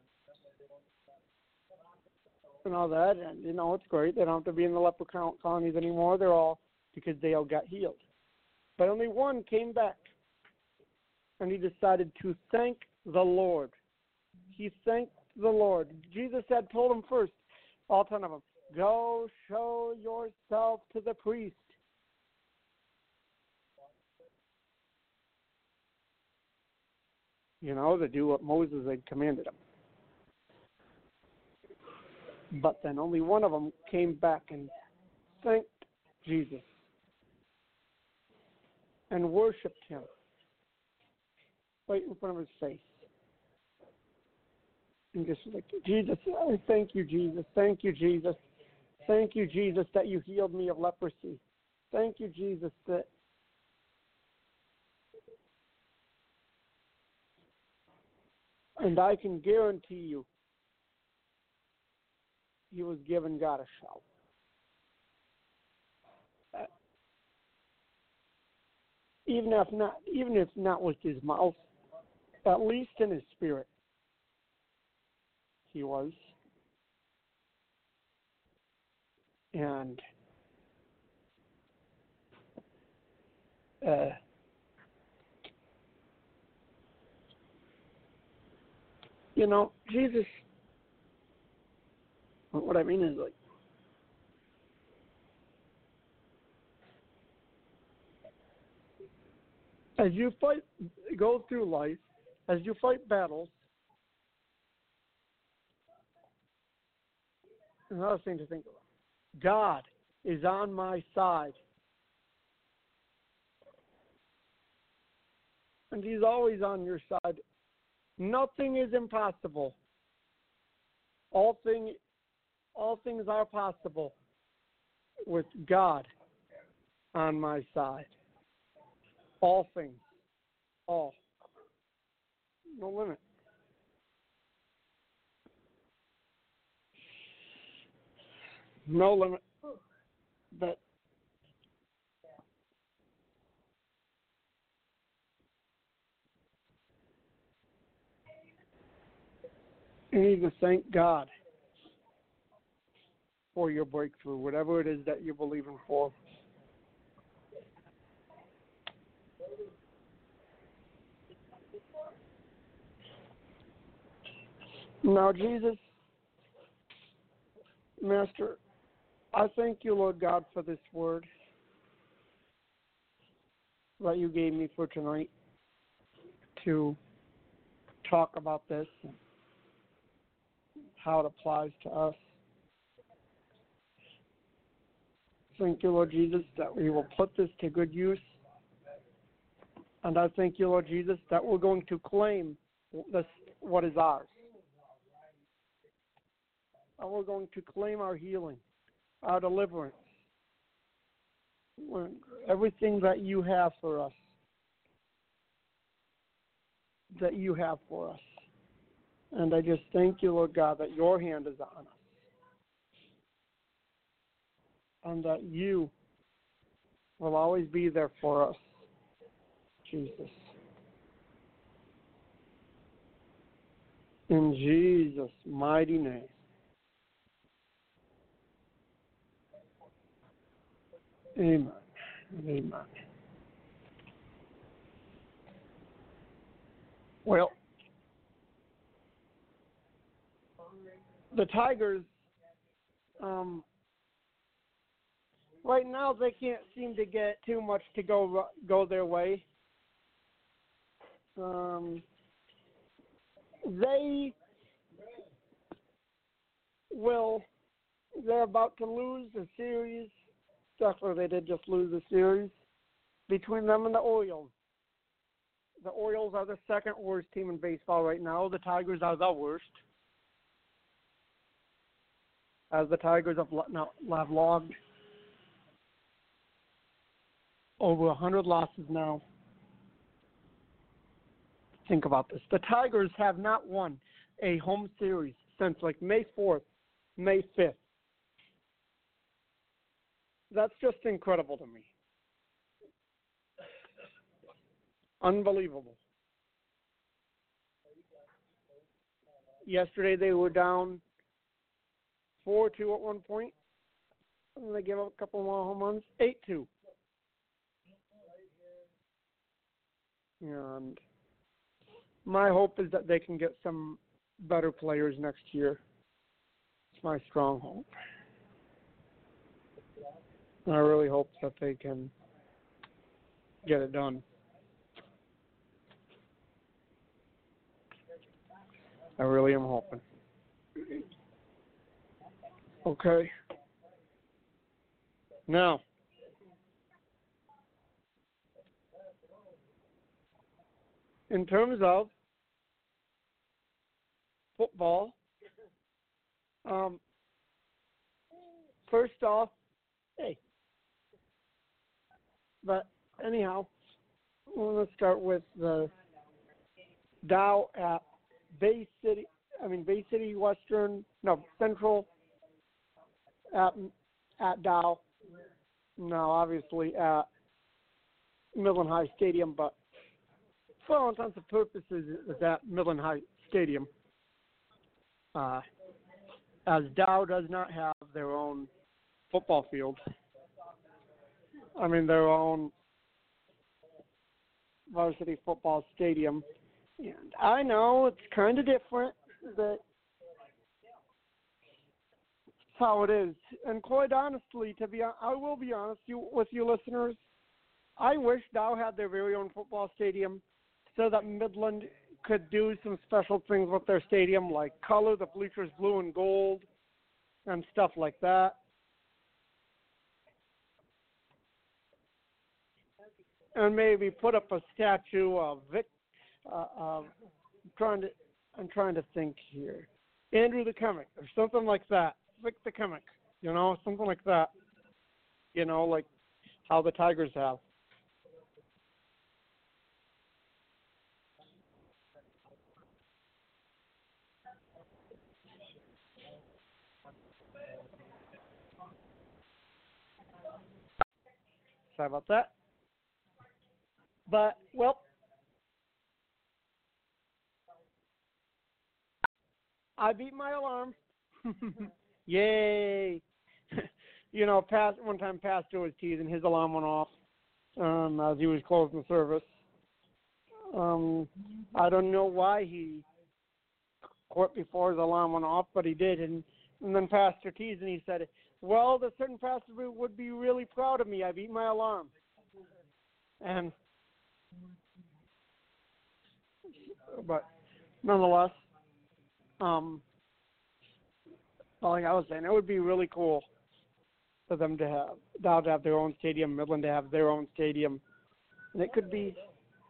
Speaker 2: and all that. And you know, it's great. They don't have to be in the leper colonies anymore. They're all because they all got healed. But only one came back, and he decided to thank the Lord. He thanked the Lord. Jesus had told him first, all ten of them, go show yourself to the priest. You know, to do what Moses had commanded him. But then only one of them came back and thanked Jesus and worshipped him right in front of his face. And just like, Jesus, I thank you, Jesus. Thank you, Jesus. Thank you, Jesus, that you healed me of leprosy. Thank you, Jesus, that and I can guarantee you he was giving God a shout. Uh, even if not, even if not with his mouth, at least in his spirit, he was. And uh, you know, Jesus, what I mean is like, as you fight, go through life, as you fight battles, another thing to think about, God is on my side. And he's always on your side. Nothing is impossible. All thing, all things are possible with God on my side. All things. All. No limit. No limit. But you need to thank God for your breakthrough, whatever it is that you're believing for. Now, Jesus, Master, I thank you, Lord God, for this word that you gave me for tonight to talk about this and how it applies to us. Thank you, Lord Jesus, that we will put this to good use. And I thank you, Lord Jesus, that we're going to claim this, what is ours. And we're going to claim our healing, our deliverance, everything that you have for us, that you have for us. And I just thank you, Lord God, that your hand is on us. And that you will always be there for us, Jesus. In Jesus' mighty name. Amen. Amen. Well, the Tigers, um, right now they can't seem to get too much to go go their way. Um, they will. They're about to lose the series. Definitely, they did just lose the series between them and the Orioles. The Orioles are the second worst team in baseball right now. The Tigers are the worst, as the Tigers have, now, have logged over one hundred losses now. Think about this. The Tigers have not won a home series since like May fourth, May fifth. That's just incredible to me. Unbelievable. Yesterday they were down four two at one point, and they gave up a couple more home runs, eight two. And my hope is that they can get some better players next year. It's my strong hope. And I really hope that they can get it done. I really am hoping. Okay. Now, in terms of football, um, first off, hey, but anyhow, let's start with the Dow at Bay City. I mean Bay City Western, no Central at at Dow. No, obviously at Midland High Stadium, but for all intents and purposes, it's at Midland High Stadium. Uh, as Dow does not have their own football field. I mean, their own varsity football stadium. And I know it's kind of different, but it's how it is. And quite honestly, to be, I will be honest you, with you listeners, I wish Dow had their very own football stadium so that Midland could do some special things with their stadium, like color the bleachers blue and gold and stuff like that. And maybe put up a statue of Vic. Uh, uh, I'm trying to, I'm trying to think here. Andrew the Chemic, or something like that. Vic the Chemic, you know, something like that. You know, like how the Tigers have. Sorry about that. But, well, I beat my alarm. Yay. You know, past, one time Pastor was teasing, his alarm went off um, as he was closing the service. Um, I don't know why he quit before his alarm went off, but he did. And, and then Pastor teased and he said, well, the certain pastor would be really proud of me. I beat my alarm. And, but nonetheless, um, like I was saying, it would be really cool for them to have, Dow to have their own stadium, Midland to have their own stadium. And it could be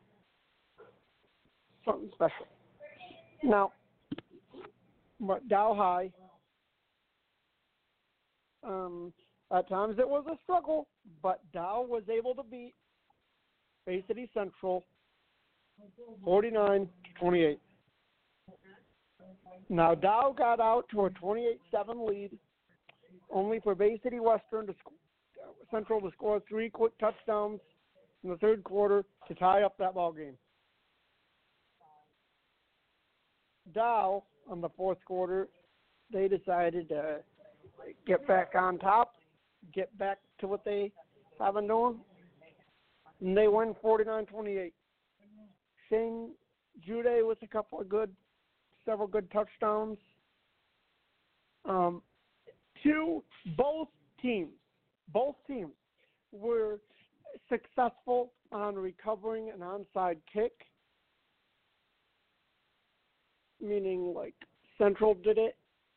Speaker 2: something special. Now, but Dow High, um, At times it was a struggle, but Dow was able to beat Bay City Central forty-nine to twenty-eight. Now Dow got out to a twenty-eight seven lead, only for Bay City Western to sc- Central to score three quick touchdowns in the third quarter to tie up that ball game. Dow, on the fourth quarter, they decided to get back on top, get back to what they have been doing, and they win forty-nine twenty-eight. Shane Jude with a couple of good, several good touchdowns. Um, two, both teams, both teams were successful on recovering an onside kick, meaning like Central did it.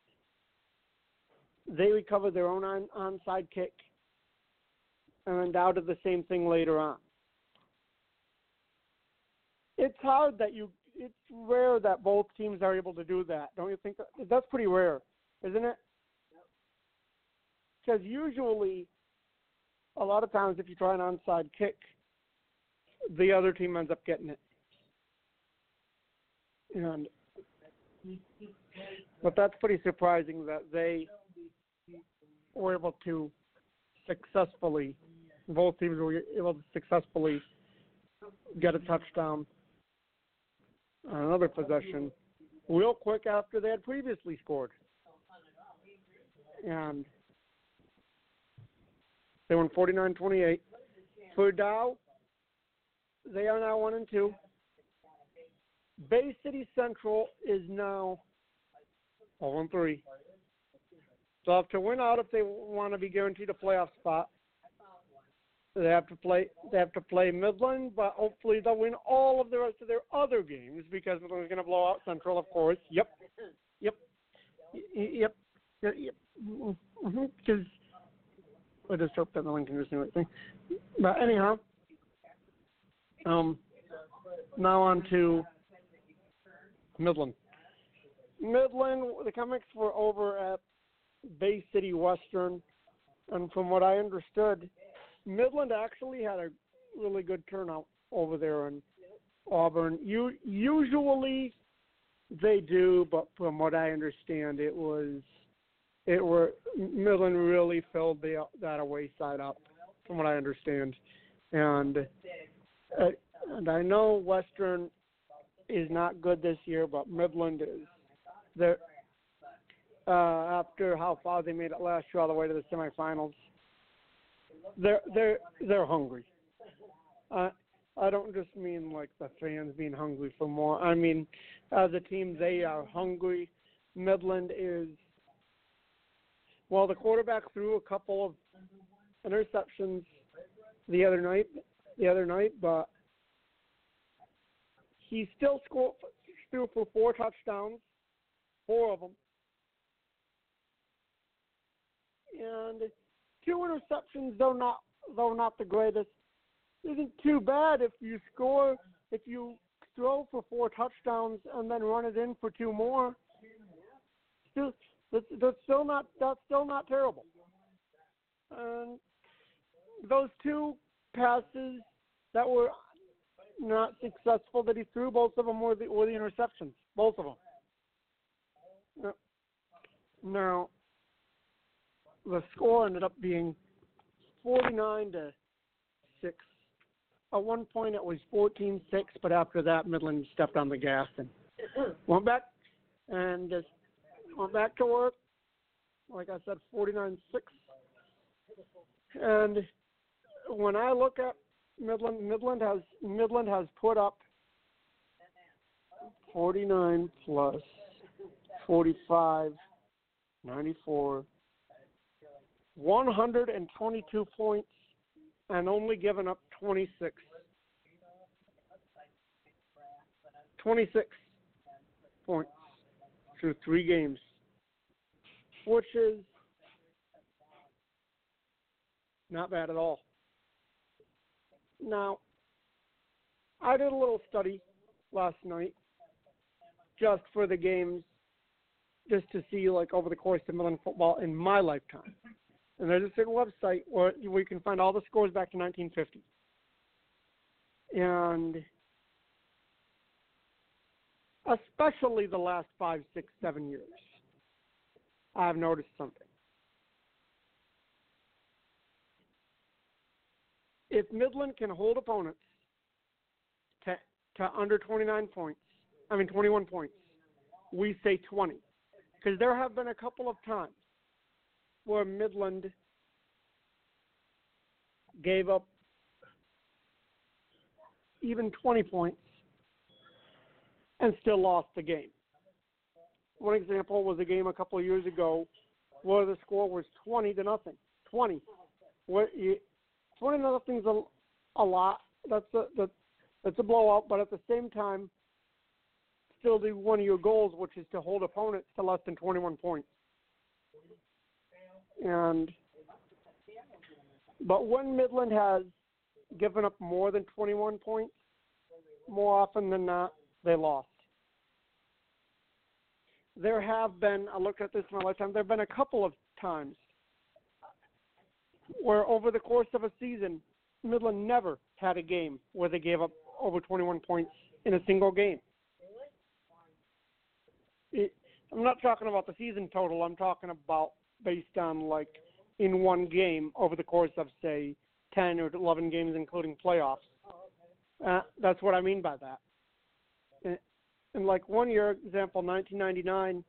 Speaker 2: They recovered their own on, onside kick, and then Dow did the same thing later on. It's hard that you, it's rare that both teams are able to do that. Don't you think? That, that's pretty rare, isn't it? Because usually, a lot of times if you try an onside kick, the other team ends up getting it. And, but that's pretty surprising that they were able to successfully, both teams were able to successfully get a touchdown on another possession real quick after they had previously scored. And they won forty-nine twenty-eight. For Dow, they are now one and two. Bay City Central is now zero and three. They'll have to win out if they want to be guaranteed a playoff spot. They have to play. They have to play Midland, but hopefully they'll win all of the rest of their other games because Midland's going to blow out Central, of course. Yep, yep, yep, yep. Because mm-hmm. I just hope that Midland can just do anything. But anyhow, um, now on to Midland. Midland, the comics were over at Bay City Western, and from what I understood, Midland actually had a really good turnout over there in Auburn. You, usually they do, but from what I understand, it was it were Midland really filled the that away side up, from what I understand, and uh, and I know Western is not good this year, but Midland is. They're, uh, after how far they made it last year, all the way to the semifinals. They're they're they're hungry. Uh, I don't just mean like the fans being hungry for more. I mean, as a team, they are hungry. Midland is. Well, the quarterback threw a couple of interceptions the other night. The other night, but he still scored threw for four touchdowns, four of them, and two interceptions, though not though not the greatest, isn't too bad if you score, if you throw for four touchdowns and then run it in for two more. Still, that's, that's still not that's still not terrible. And those two passes that were not successful that he threw, both of them were the, were the interceptions, both of them. Now, the score ended up being forty-nine to six. At one point it was fourteen six, but after that Midland stepped on the gas and went back and just went back to work. Like I said, forty-nine six. And when I look at Midland, Midland has Midland has put up forty-nine plus forty-five, ninety-four. one hundred twenty-two points and only given up twenty-six. twenty-six points through three games, which is not bad at all. Now, I did a little study last night just for the games, just to see, like, over the course of Midland football in my lifetime. And there's a certain website where, where you can find all the scores back to nineteen fifty. And especially the last five, six, seven years, I've noticed something. If Midland can hold opponents to, to under twenty-nine points, I mean twenty-one points, we say twenty. Because there have been a couple of times where Midland gave up even twenty points and still lost the game. One example was a game a couple of years ago where the score was twenty to nothing. twenty. What you, twenty to nothing's a, a lot. That's a that's, that's a blowout, but at the same time, still do one of your goals, which is to hold opponents to less than twenty-one points. And but when Midland has given up more than twenty-one points, more often than not, they lost. There have been, I looked at this in my lifetime, there have been a couple of times where over the course of a season, Midland never had a game where they gave up over twenty-one points in a single game. It, I'm not talking about the season total. I'm talking about based on, like, in one game over the course of, say, ten or eleven games, including playoffs. Uh, that's what I mean by that. And, and like one year, example, nineteen ninety-nine,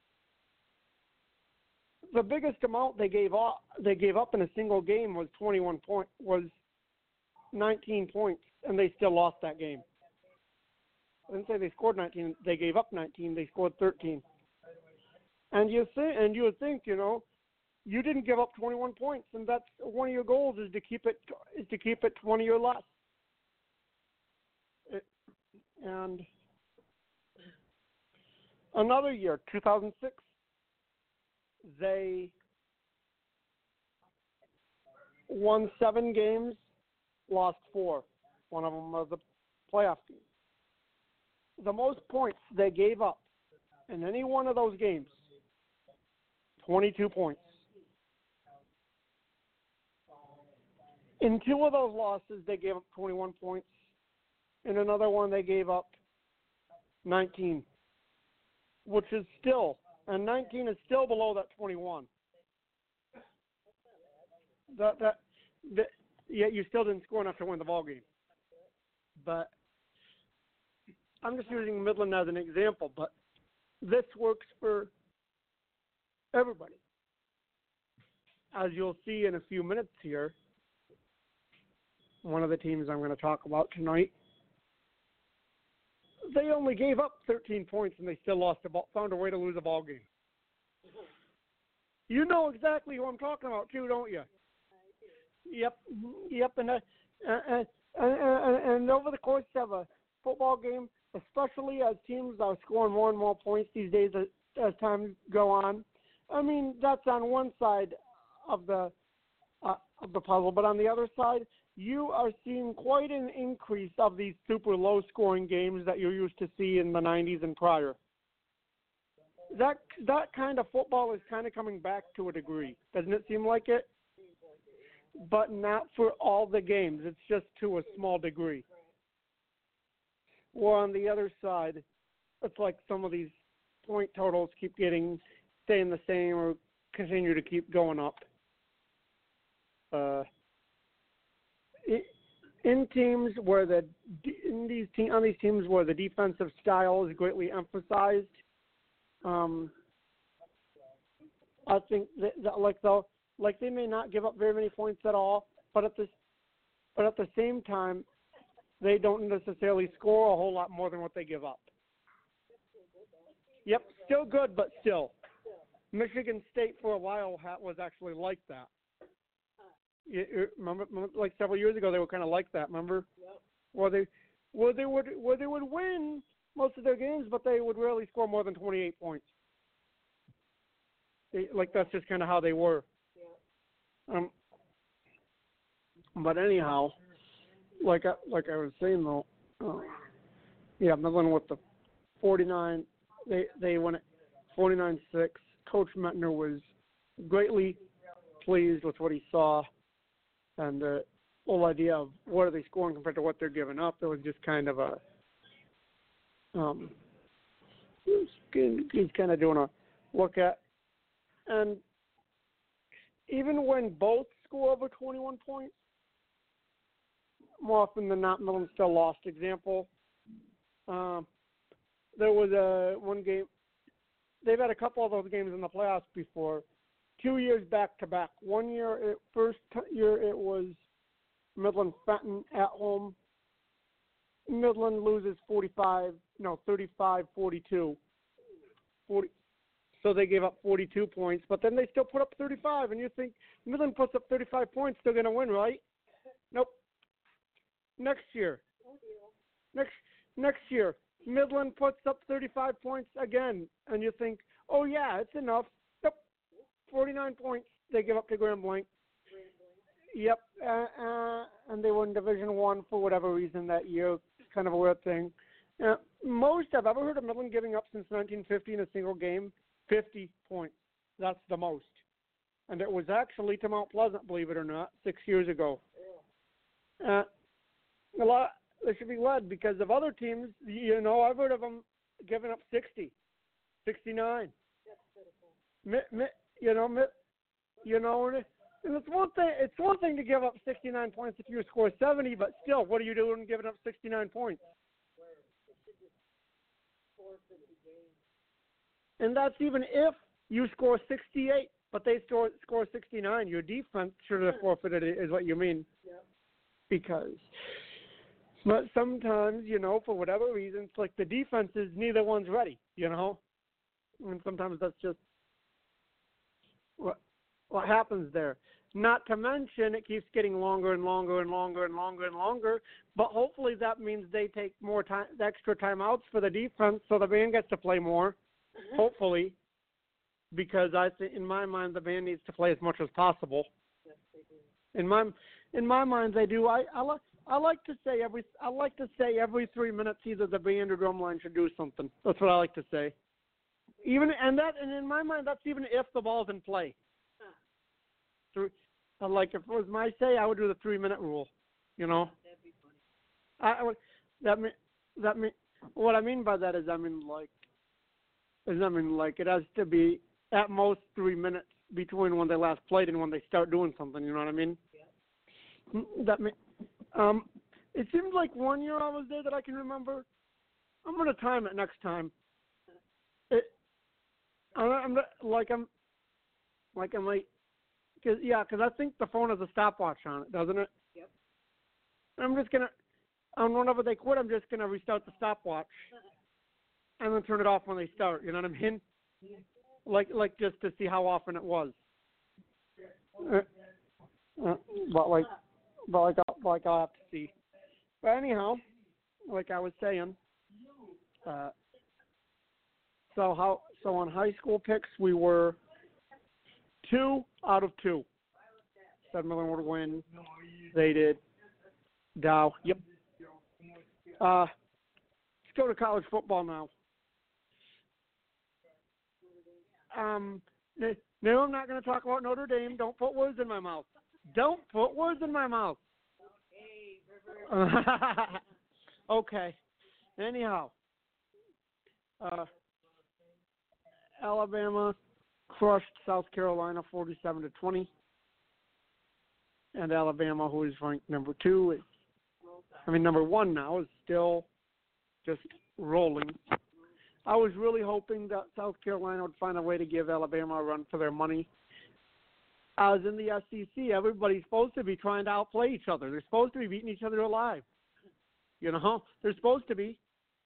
Speaker 2: the biggest amount they gave up, they gave up in a single game was twenty-one point, was nineteen points, and they still lost that game. I didn't say they scored nineteen. They gave up nineteen. They scored thirteen. And you think, and you would think, you know, you didn't give up twenty-one points, and that's one of your goals is to keep it is to keep it twenty or less. It, and another year, two thousand six, they won seven games, lost four. One of them was a playoff team. The most points they gave up in any one of those games, twenty-two points. In two of those losses, they gave up twenty-one points. In another one, they gave up nineteen, which is still, and nineteen is still below that twenty-one. That, that, that, yet you still didn't score enough to win the ball game. But I'm just using Midland as an example, but this works for everybody. As you'll see in a few minutes here, one of the teams I'm going to talk about tonight, they only gave up thirteen points and they still lost the ball, found a way to lose a ball game. You know exactly who I'm talking about too, don't you? Yep, yep, and uh, and, and, and, and over the course of a football game, especially as teams are scoring more and more points these days as, as time go on. I mean, that's on one side of the uh, of the puzzle, but on the other side, you are seeing quite an increase of these super low-scoring games that you used to see in the nineties and prior. That that kind of football is kind of coming back to a degree, doesn't it seem like it? But not for all the games. It's just to a small degree. Or on the other side, it's like some of these point totals keep getting, staying the same or continue to keep going up. Uh, in teams where the in these te- on these teams where the defensive style is greatly emphasized, um, I think that, that like though like they may not give up very many points at all, but at this but at the same time, they don't necessarily score a whole lot more than what they give up. Yep, still good, but still. Michigan State for a while was actually like that. You, you remember, remember, like several years ago, they were kind of like that. Remember? Yep. Where they, where they would, where they would win most of their games, but they would rarely score more than twenty-eight points. They, like that's just kind of how they were. Yep. Um. But anyhow, like I, like I was saying though, uh, yeah, Midland with the forty-nine, they they won it forty-nine six. Coach Metner was greatly pleased with what he saw and the whole idea of what are they scoring compared to what they're giving up. It was just kind of a um, he's, he's kind of doing a look at. And even when both score over twenty-one points, more often than not, Midland still lost. Example, um, there was a one game. They've had a couple of those games in the playoffs before. Two years back to back. One year, it, first year it was Midland Fenton at home. Midland loses forty-five, no, thirty-five forty-two. forty, so they gave up forty-two points, but then they still put up thirty-five, and you think Midland puts up thirty-five points, they're going to win, right? Nope. Next year. Next next year, Midland puts up thirty-five points again, and you think, oh, yeah, it's enough. Nope. forty-nine points they give up to Grand Blanc. Yep, uh, uh, and they won Division One for whatever reason that year. It's kind of a weird thing. Uh, most I've ever heard of Midland giving up since nineteen fifty in a single game, fifty points. That's the most. And it was actually to Mount Pleasant, believe it or not, six years ago. Uh, a lot. They should be led because of other teams. You know, I've heard of them giving up sixty, sixty-nine. Mi, mi, you know, mi, you know, and it's one thing. It's one thing to give up sixty-nine points if you score seventy, but still, what are you doing giving up sixty-nine points? And that's even if you score sixty-eight, but they score score sixty-nine. Your defense should have forfeited it, is what you mean. Yep. Because, but sometimes, you know, for whatever reason, it's like the defense is neither one's ready, you know? And sometimes that's just what what happens there. Not to mention it keeps getting longer and longer and longer and longer and longer, but hopefully that means they take more time, extra timeouts for the defense so the band gets to play more, mm-hmm. Hopefully, because I think in my mind the band needs to play as much as possible. Yes, they do. In my in my mind they do. I I like I like to say every I like to say every three minutes either the band or drumline should do something. That's what I like to say. Even and that and in my mind that's even if the ball's in play. Huh. Three, like if it was my say, I would do the three minute rule. You know. That'd be funny. I, I would. That mean that mean what I mean by that is I mean like is I mean like it has to be at most three minutes between when they last played and when they start doing something. You know what I mean? Yeah. That mean um. It seems like one year I was there that I can remember. I'm gonna time it next time. It. I'm, I'm like I'm like I'm like. Cause, yeah, because I think the phone has a stopwatch on it, doesn't it? Yep. I'm just going to, on whenever they quit, I'm just going to restart the stopwatch and then turn it off when they start, you know what I mean? Yeah. Like like just to see how often it was. Uh, uh, but like, but like, I'll, like I'll have to see. But anyhow, like I was saying, uh, so how, so on high school picks, we were two out of two. Said Midland would win. They did. Dow. Yep. Uh, let's go to college football now. Um, no, I'm not going to talk about Notre Dame. Don't put words in my mouth. Don't put words in my mouth. Okay. Anyhow, uh, Alabama crushed South Carolina forty-seven to twenty, and Alabama, who is ranked number two, is, I mean number one now, is still just rolling. I was really hoping that South Carolina would find a way to give Alabama a run for their money. As in the S E C, everybody's supposed to be trying to outplay each other. They're supposed to be beating each other alive. You know, they're supposed to be.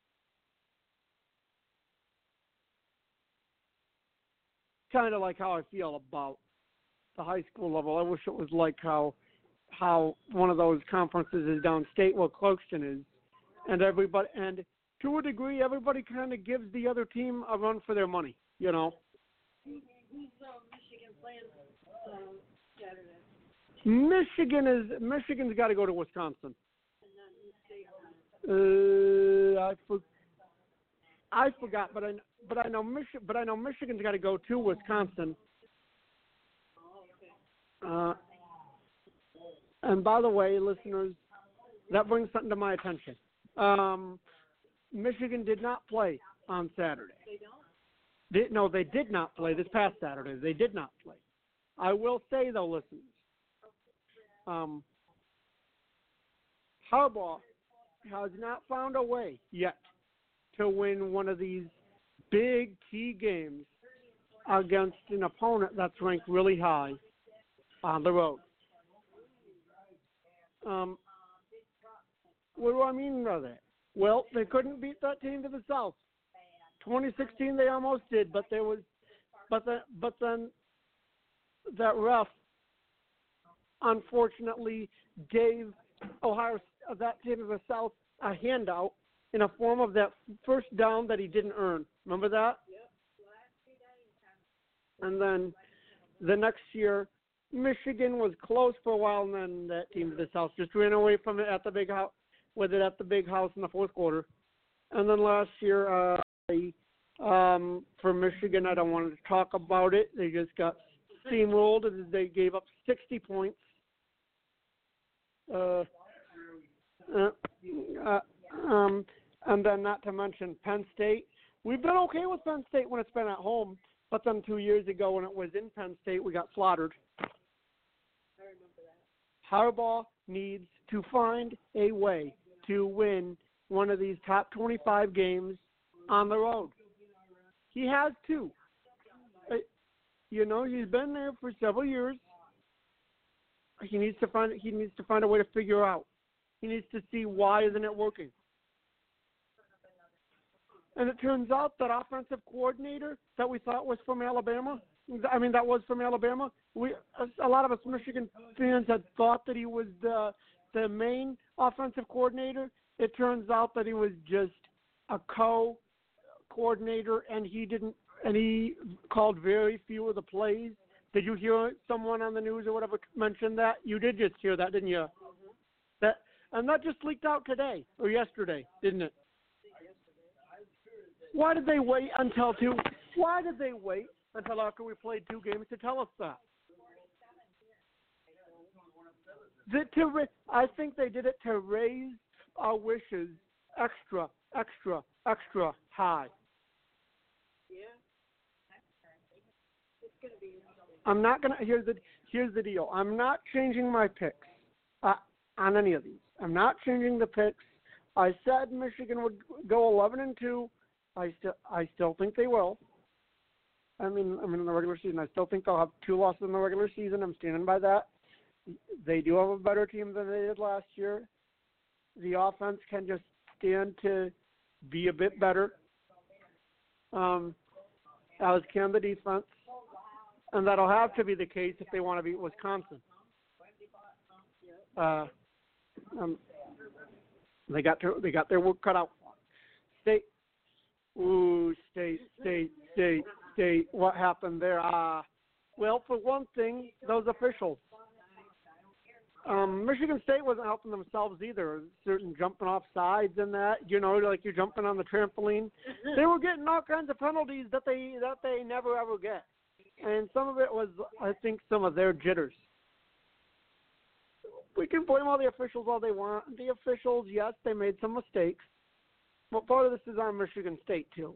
Speaker 2: Kind of like how I feel about the high school level. I wish it was like how how one of those conferences is downstate where Clarkston is, and everybody and to a degree everybody kind of gives the other team a run for their money. You know.
Speaker 3: Who's uh, Michigan playing uh, Saturday?
Speaker 2: Michigan is Michigan's got to go to Wisconsin. Uh, I for, I forgot, but I but I know Michi- but I know Michigan's got to go to Wisconsin. Uh, and by the way, listeners, that brings something to my attention. Um, Michigan did not play on Saturday.
Speaker 3: They don't.
Speaker 2: Did, no, they did not play this past Saturday. They did not play. I will say, though, listeners, um, Harbaugh has not found a way yet to win one of these big key games against an opponent that's ranked really high on the road. Um, what do I mean by that? Well, they couldn't beat that team to the south. twenty sixteen they almost did, but there was, but the, but then that ref unfortunately gave Ohio that team to the south a handout in a form of that first down that he didn't earn. Remember that? And then the next year, Michigan was close for a while, and then that team to the south just ran away from it at the big house, with it at the big house in the fourth quarter. And then last year, uh, they, um, for Michigan, I don't want to talk about it. They just got steamrolled, and they gave up sixty points. Uh, uh, uh, um, and then not to mention Penn State. We've been okay with Penn State when it's been at home, but then two years ago when it was in Penn State, we got slaughtered.
Speaker 3: I remember that.
Speaker 2: Harbaugh needs to find a way to win one of these top twenty-five games on the road. He has to. Uh, you know, he's been there for several years. He needs to find he needs to find a way to figure out. He needs to see why isn't it working. And it turns out that offensive coordinator that we thought was from Alabama, I mean that was from Alabama. We a lot of us Michigan fans had thought that he was the the main offensive coordinator. It turns out that he was just a co-coordinator, and he didn't and he called very few of the plays. Did you hear someone on the news or whatever mention that? You did just hear that, didn't you? Mm-hmm. That and that just leaked out today or yesterday, didn't it? Why did they wait until two? Why did they wait until after we played two games to tell us that? The, to, I think they did it to raise our wishes extra, extra, extra high.
Speaker 3: Yeah. It's gonna be.
Speaker 2: I'm not gonna. Here's the here's the deal. I'm not changing my picks uh, on any of these. I'm not changing the picks. I said Michigan would go eleven and two. I still I still think they will. I mean, I mean in the regular season, I still think they'll have two losses in the regular season. I'm standing by that. They do have a better team than they did last year. The offense can just stand to be a bit better. Um, as can the defense. And that'll have to be the case if they want to beat Wisconsin. Uh, um, they got to, they got their work cut out. State, ooh, state, state, state, state. What happened there? Uh, well, for one thing, those officials. Um, Michigan State wasn't helping themselves either. Certain jumping off sides and that, you know, like you're jumping on the trampoline. They were getting all kinds of penalties that they that they never ever get. And some of it was, I think, some of their jitters. We can blame all the officials all they want. The officials, yes, they made some mistakes. But part of this is on Michigan State, too.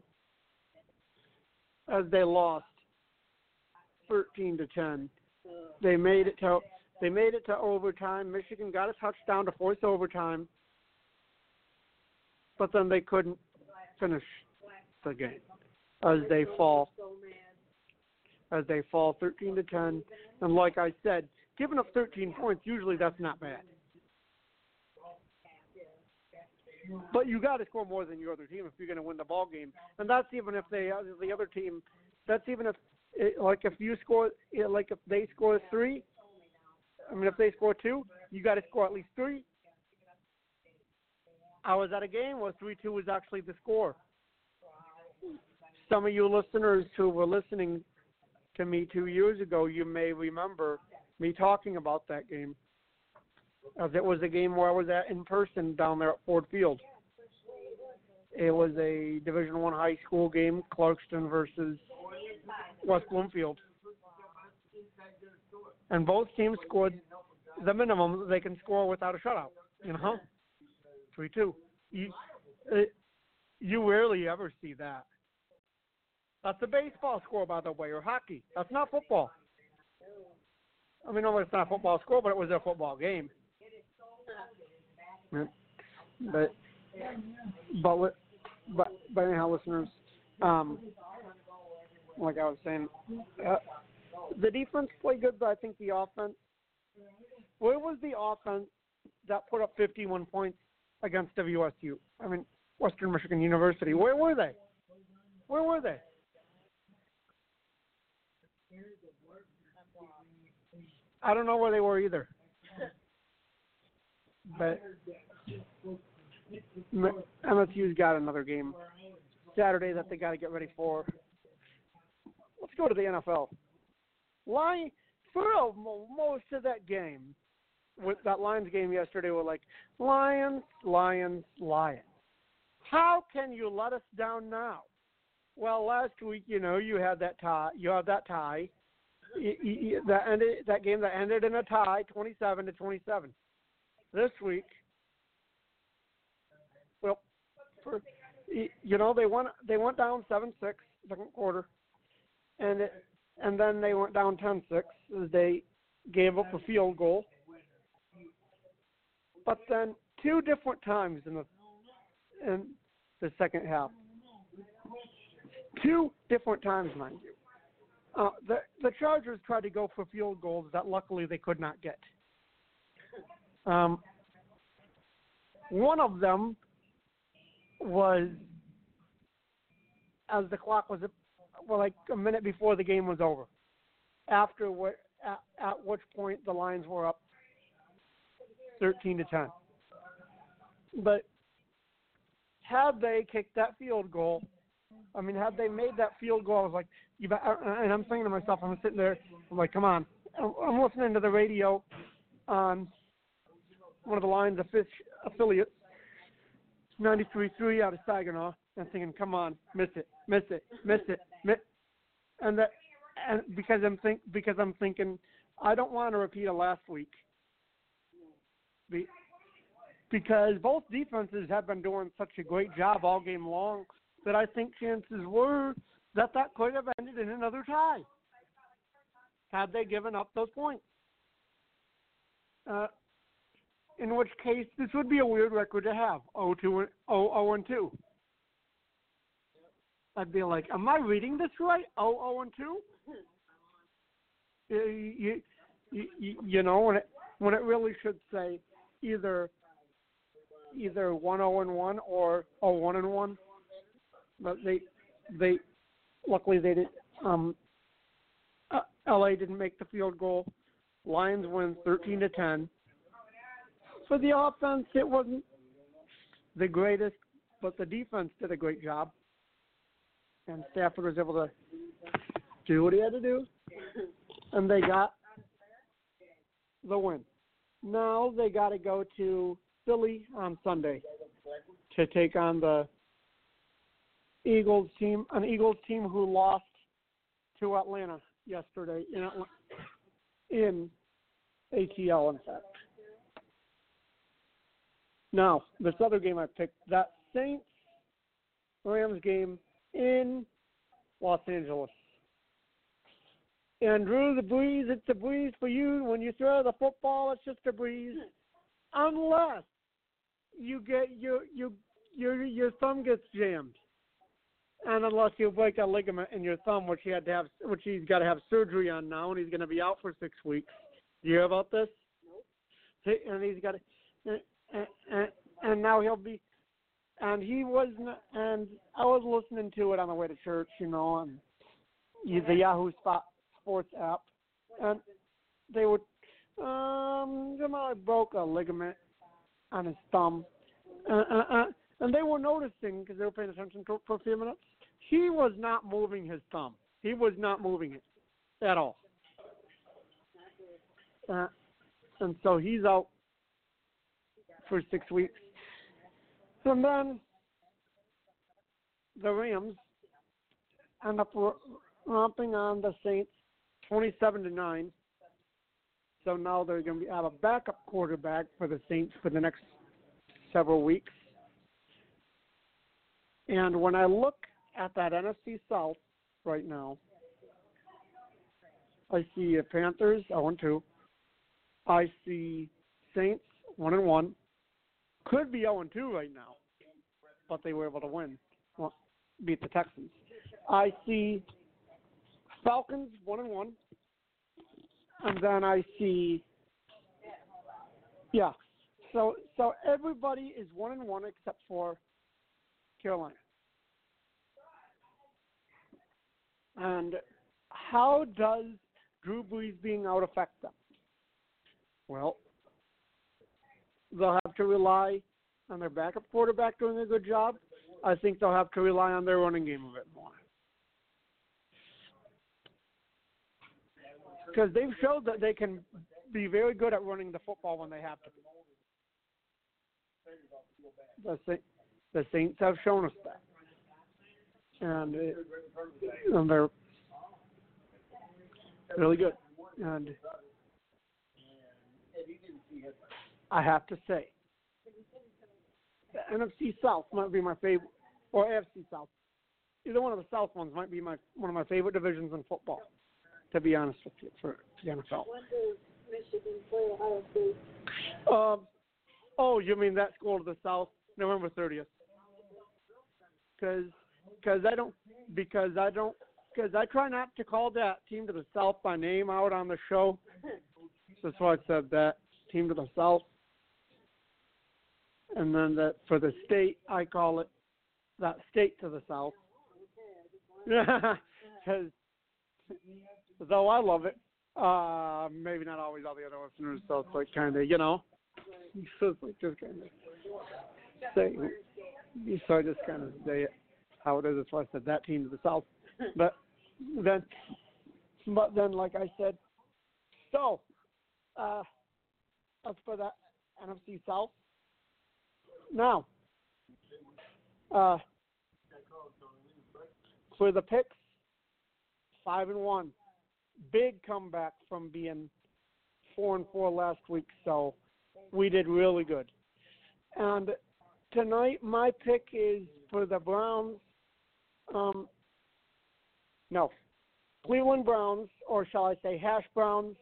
Speaker 2: As they lost thirteen to ten. They made it to they made it to overtime. Michigan got a touchdown to force overtime. But then they couldn't finish the game as they fall. As they fall thirteen to ten. And like I said, giving up thirteen points, usually that's not bad. But you got to score more than your other team if you're going to win the ball game. And that's even if they the other team, that's even if, like if you score, like if they score three, I mean if they score two, you got to score at least three. I was at a game where three two was actually the score. Some of you listeners who were listening to me two years ago, you may remember me talking about that game, as it was a game where I was at in person down there at Ford Field. It was a Division One high school game, Clarkston versus West Bloomfield. and both teams scored the minimum that they can score without a shutout. You know, three two. You, uh, you rarely ever see that. That's a baseball score, by the way, or hockey. That's not football. I mean, no, it's not a football score, but it was a football game. Yeah. But, but, but, but anyhow, listeners, um, like I was saying, uh, the defense played good, but I think the offense, where was the offense that put up fifty-one points against W S U? I mean, Western Michigan University. Where were they? Where were they? I don't know where they were either. But M S U's got another game Saturday that they got to get ready for. Let's go to the N F L. Lion, for most of that game, with that Lions game yesterday, were like, Lions, Lions, Lions. How can you let us down now? Well, last week, you know, you had that tie. You had that tie. You, you, that ended that game that ended in a tie, twenty-seven to twenty-seven. This week, well, for, you know, they went they went down seven six second quarter, and it, and then they went down ten six as they gave up a field goal. But then two different times in the in the second half, two different times, mind you. Uh, the the Chargers tried to go for field goals that luckily they could not get. Um, one of them was as the clock was well, like a minute before the game was over. After what, at, at which point the Lions were up thirteen to ten. But had they kicked that field goal, I mean, had they made that field goal, I was like, you bet, and I'm thinking to myself, I'm sitting there, I'm like, come on. I'm listening to the radio on one of the Lions affiliates, ninety-three point three out of Saginaw, and thinking, come on, miss it, miss it, miss it, miss. And that, and because I'm think, because I'm thinking, I don't want to repeat of last week. Be, because both defenses have been doing such a great job all game long that I think chances were that that could have ended in another tie had they given up those points. Uh, in which case, this would be a weird record to have, oh and two. I'd be like, am I reading this right? oh and two? You, you, you, you know, when it, when it really should say either either one oh and one or oh one and one. But they, they, luckily they did. Um, uh, L A didn't make the field goal. Lions win thirteen to ten. For the offense, it wasn't the greatest, but the defense did a great job, and Stafford was able to do what he had to do, and they got the win. Now they got to go to Philly on Sunday to take on the Eagles team, an Eagles team who lost to Atlanta yesterday in Atlanta, in A T L, in fact. Now, this other game I picked, that Saints-Rams game in Los Angeles. And Drew, the breeze, it's a breeze for you. When you throw the football, it's just a breeze. Unless you get your your your your thumb gets jammed. And unless you break a ligament in your thumb, which he had to have, which he's got to have surgery on now, and he's going to be out for six weeks. Do you hear about this? Nope. And he's got to, and, and, and now he'll be, and he was, and I was listening to it on the way to church, you know, on the Yahoo Spot Sports app, and they would, um, Jamal broke a ligament on his thumb, uh, uh, uh, and they were noticing because they were paying attention to, for a few minutes. He was not moving his thumb. He was not moving it at all. Uh, and so he's out for six weeks. And then the Rams end up romping on the Saints twenty-seven to nine. So now they're going to have a backup quarterback for the Saints for the next several weeks. And when I look at that N F C South right now, I see the Panthers oh and two. I see Saints one and one. Could be oh and two right now, but they were able to win, well, beat the Texans. I see Falcons one and one, and then I see, yeah. So so everybody is one and one except for Carolina. And how does Drew Brees being out affect them? Well, they'll have to rely on their backup quarterback doing a good job. I think they'll have to rely on their running game a bit more. Because they've showed that they can be very good at running the football when they have to. The, Sa- the Saints have shown us that. And, it, and they're really good. And I have to say, the N F C South might be my favorite, or A F C South. Either one of the South ones might be my one of my favorite divisions in football, to be honest with you, for the N F L.
Speaker 3: When does Michigan play Ohio State?
Speaker 2: Um, oh, you mean that school to the south, November thirtieth? Because because I don't because I don't because I try not to call that team to the south by name out on the show. So that's why I said that team to the south. And then that for the state, I call it that state to the south. Because though I love it, uh, maybe not always all the other listeners, so it's like kind of, you know, so it's like just kind of say, so I just kind of say it how it is. That's why I said that team to the south. But then, but then, like I said, so uh, that's for that N F C South. Now, uh, for the picks, five and one, big comeback from being four and four last week. So we did really good. And tonight, my pick is for the Browns. Um, no, Cleveland Browns, or shall I say, Hash Browns.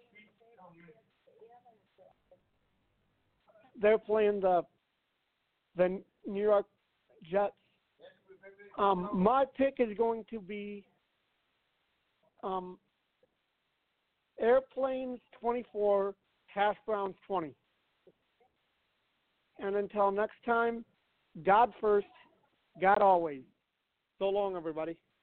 Speaker 2: They're playing the the New York Jets. Um, my pick is going to be um, Airplanes twenty-four, Hash Browns twenty. And until next time, God first, God always. So long, everybody.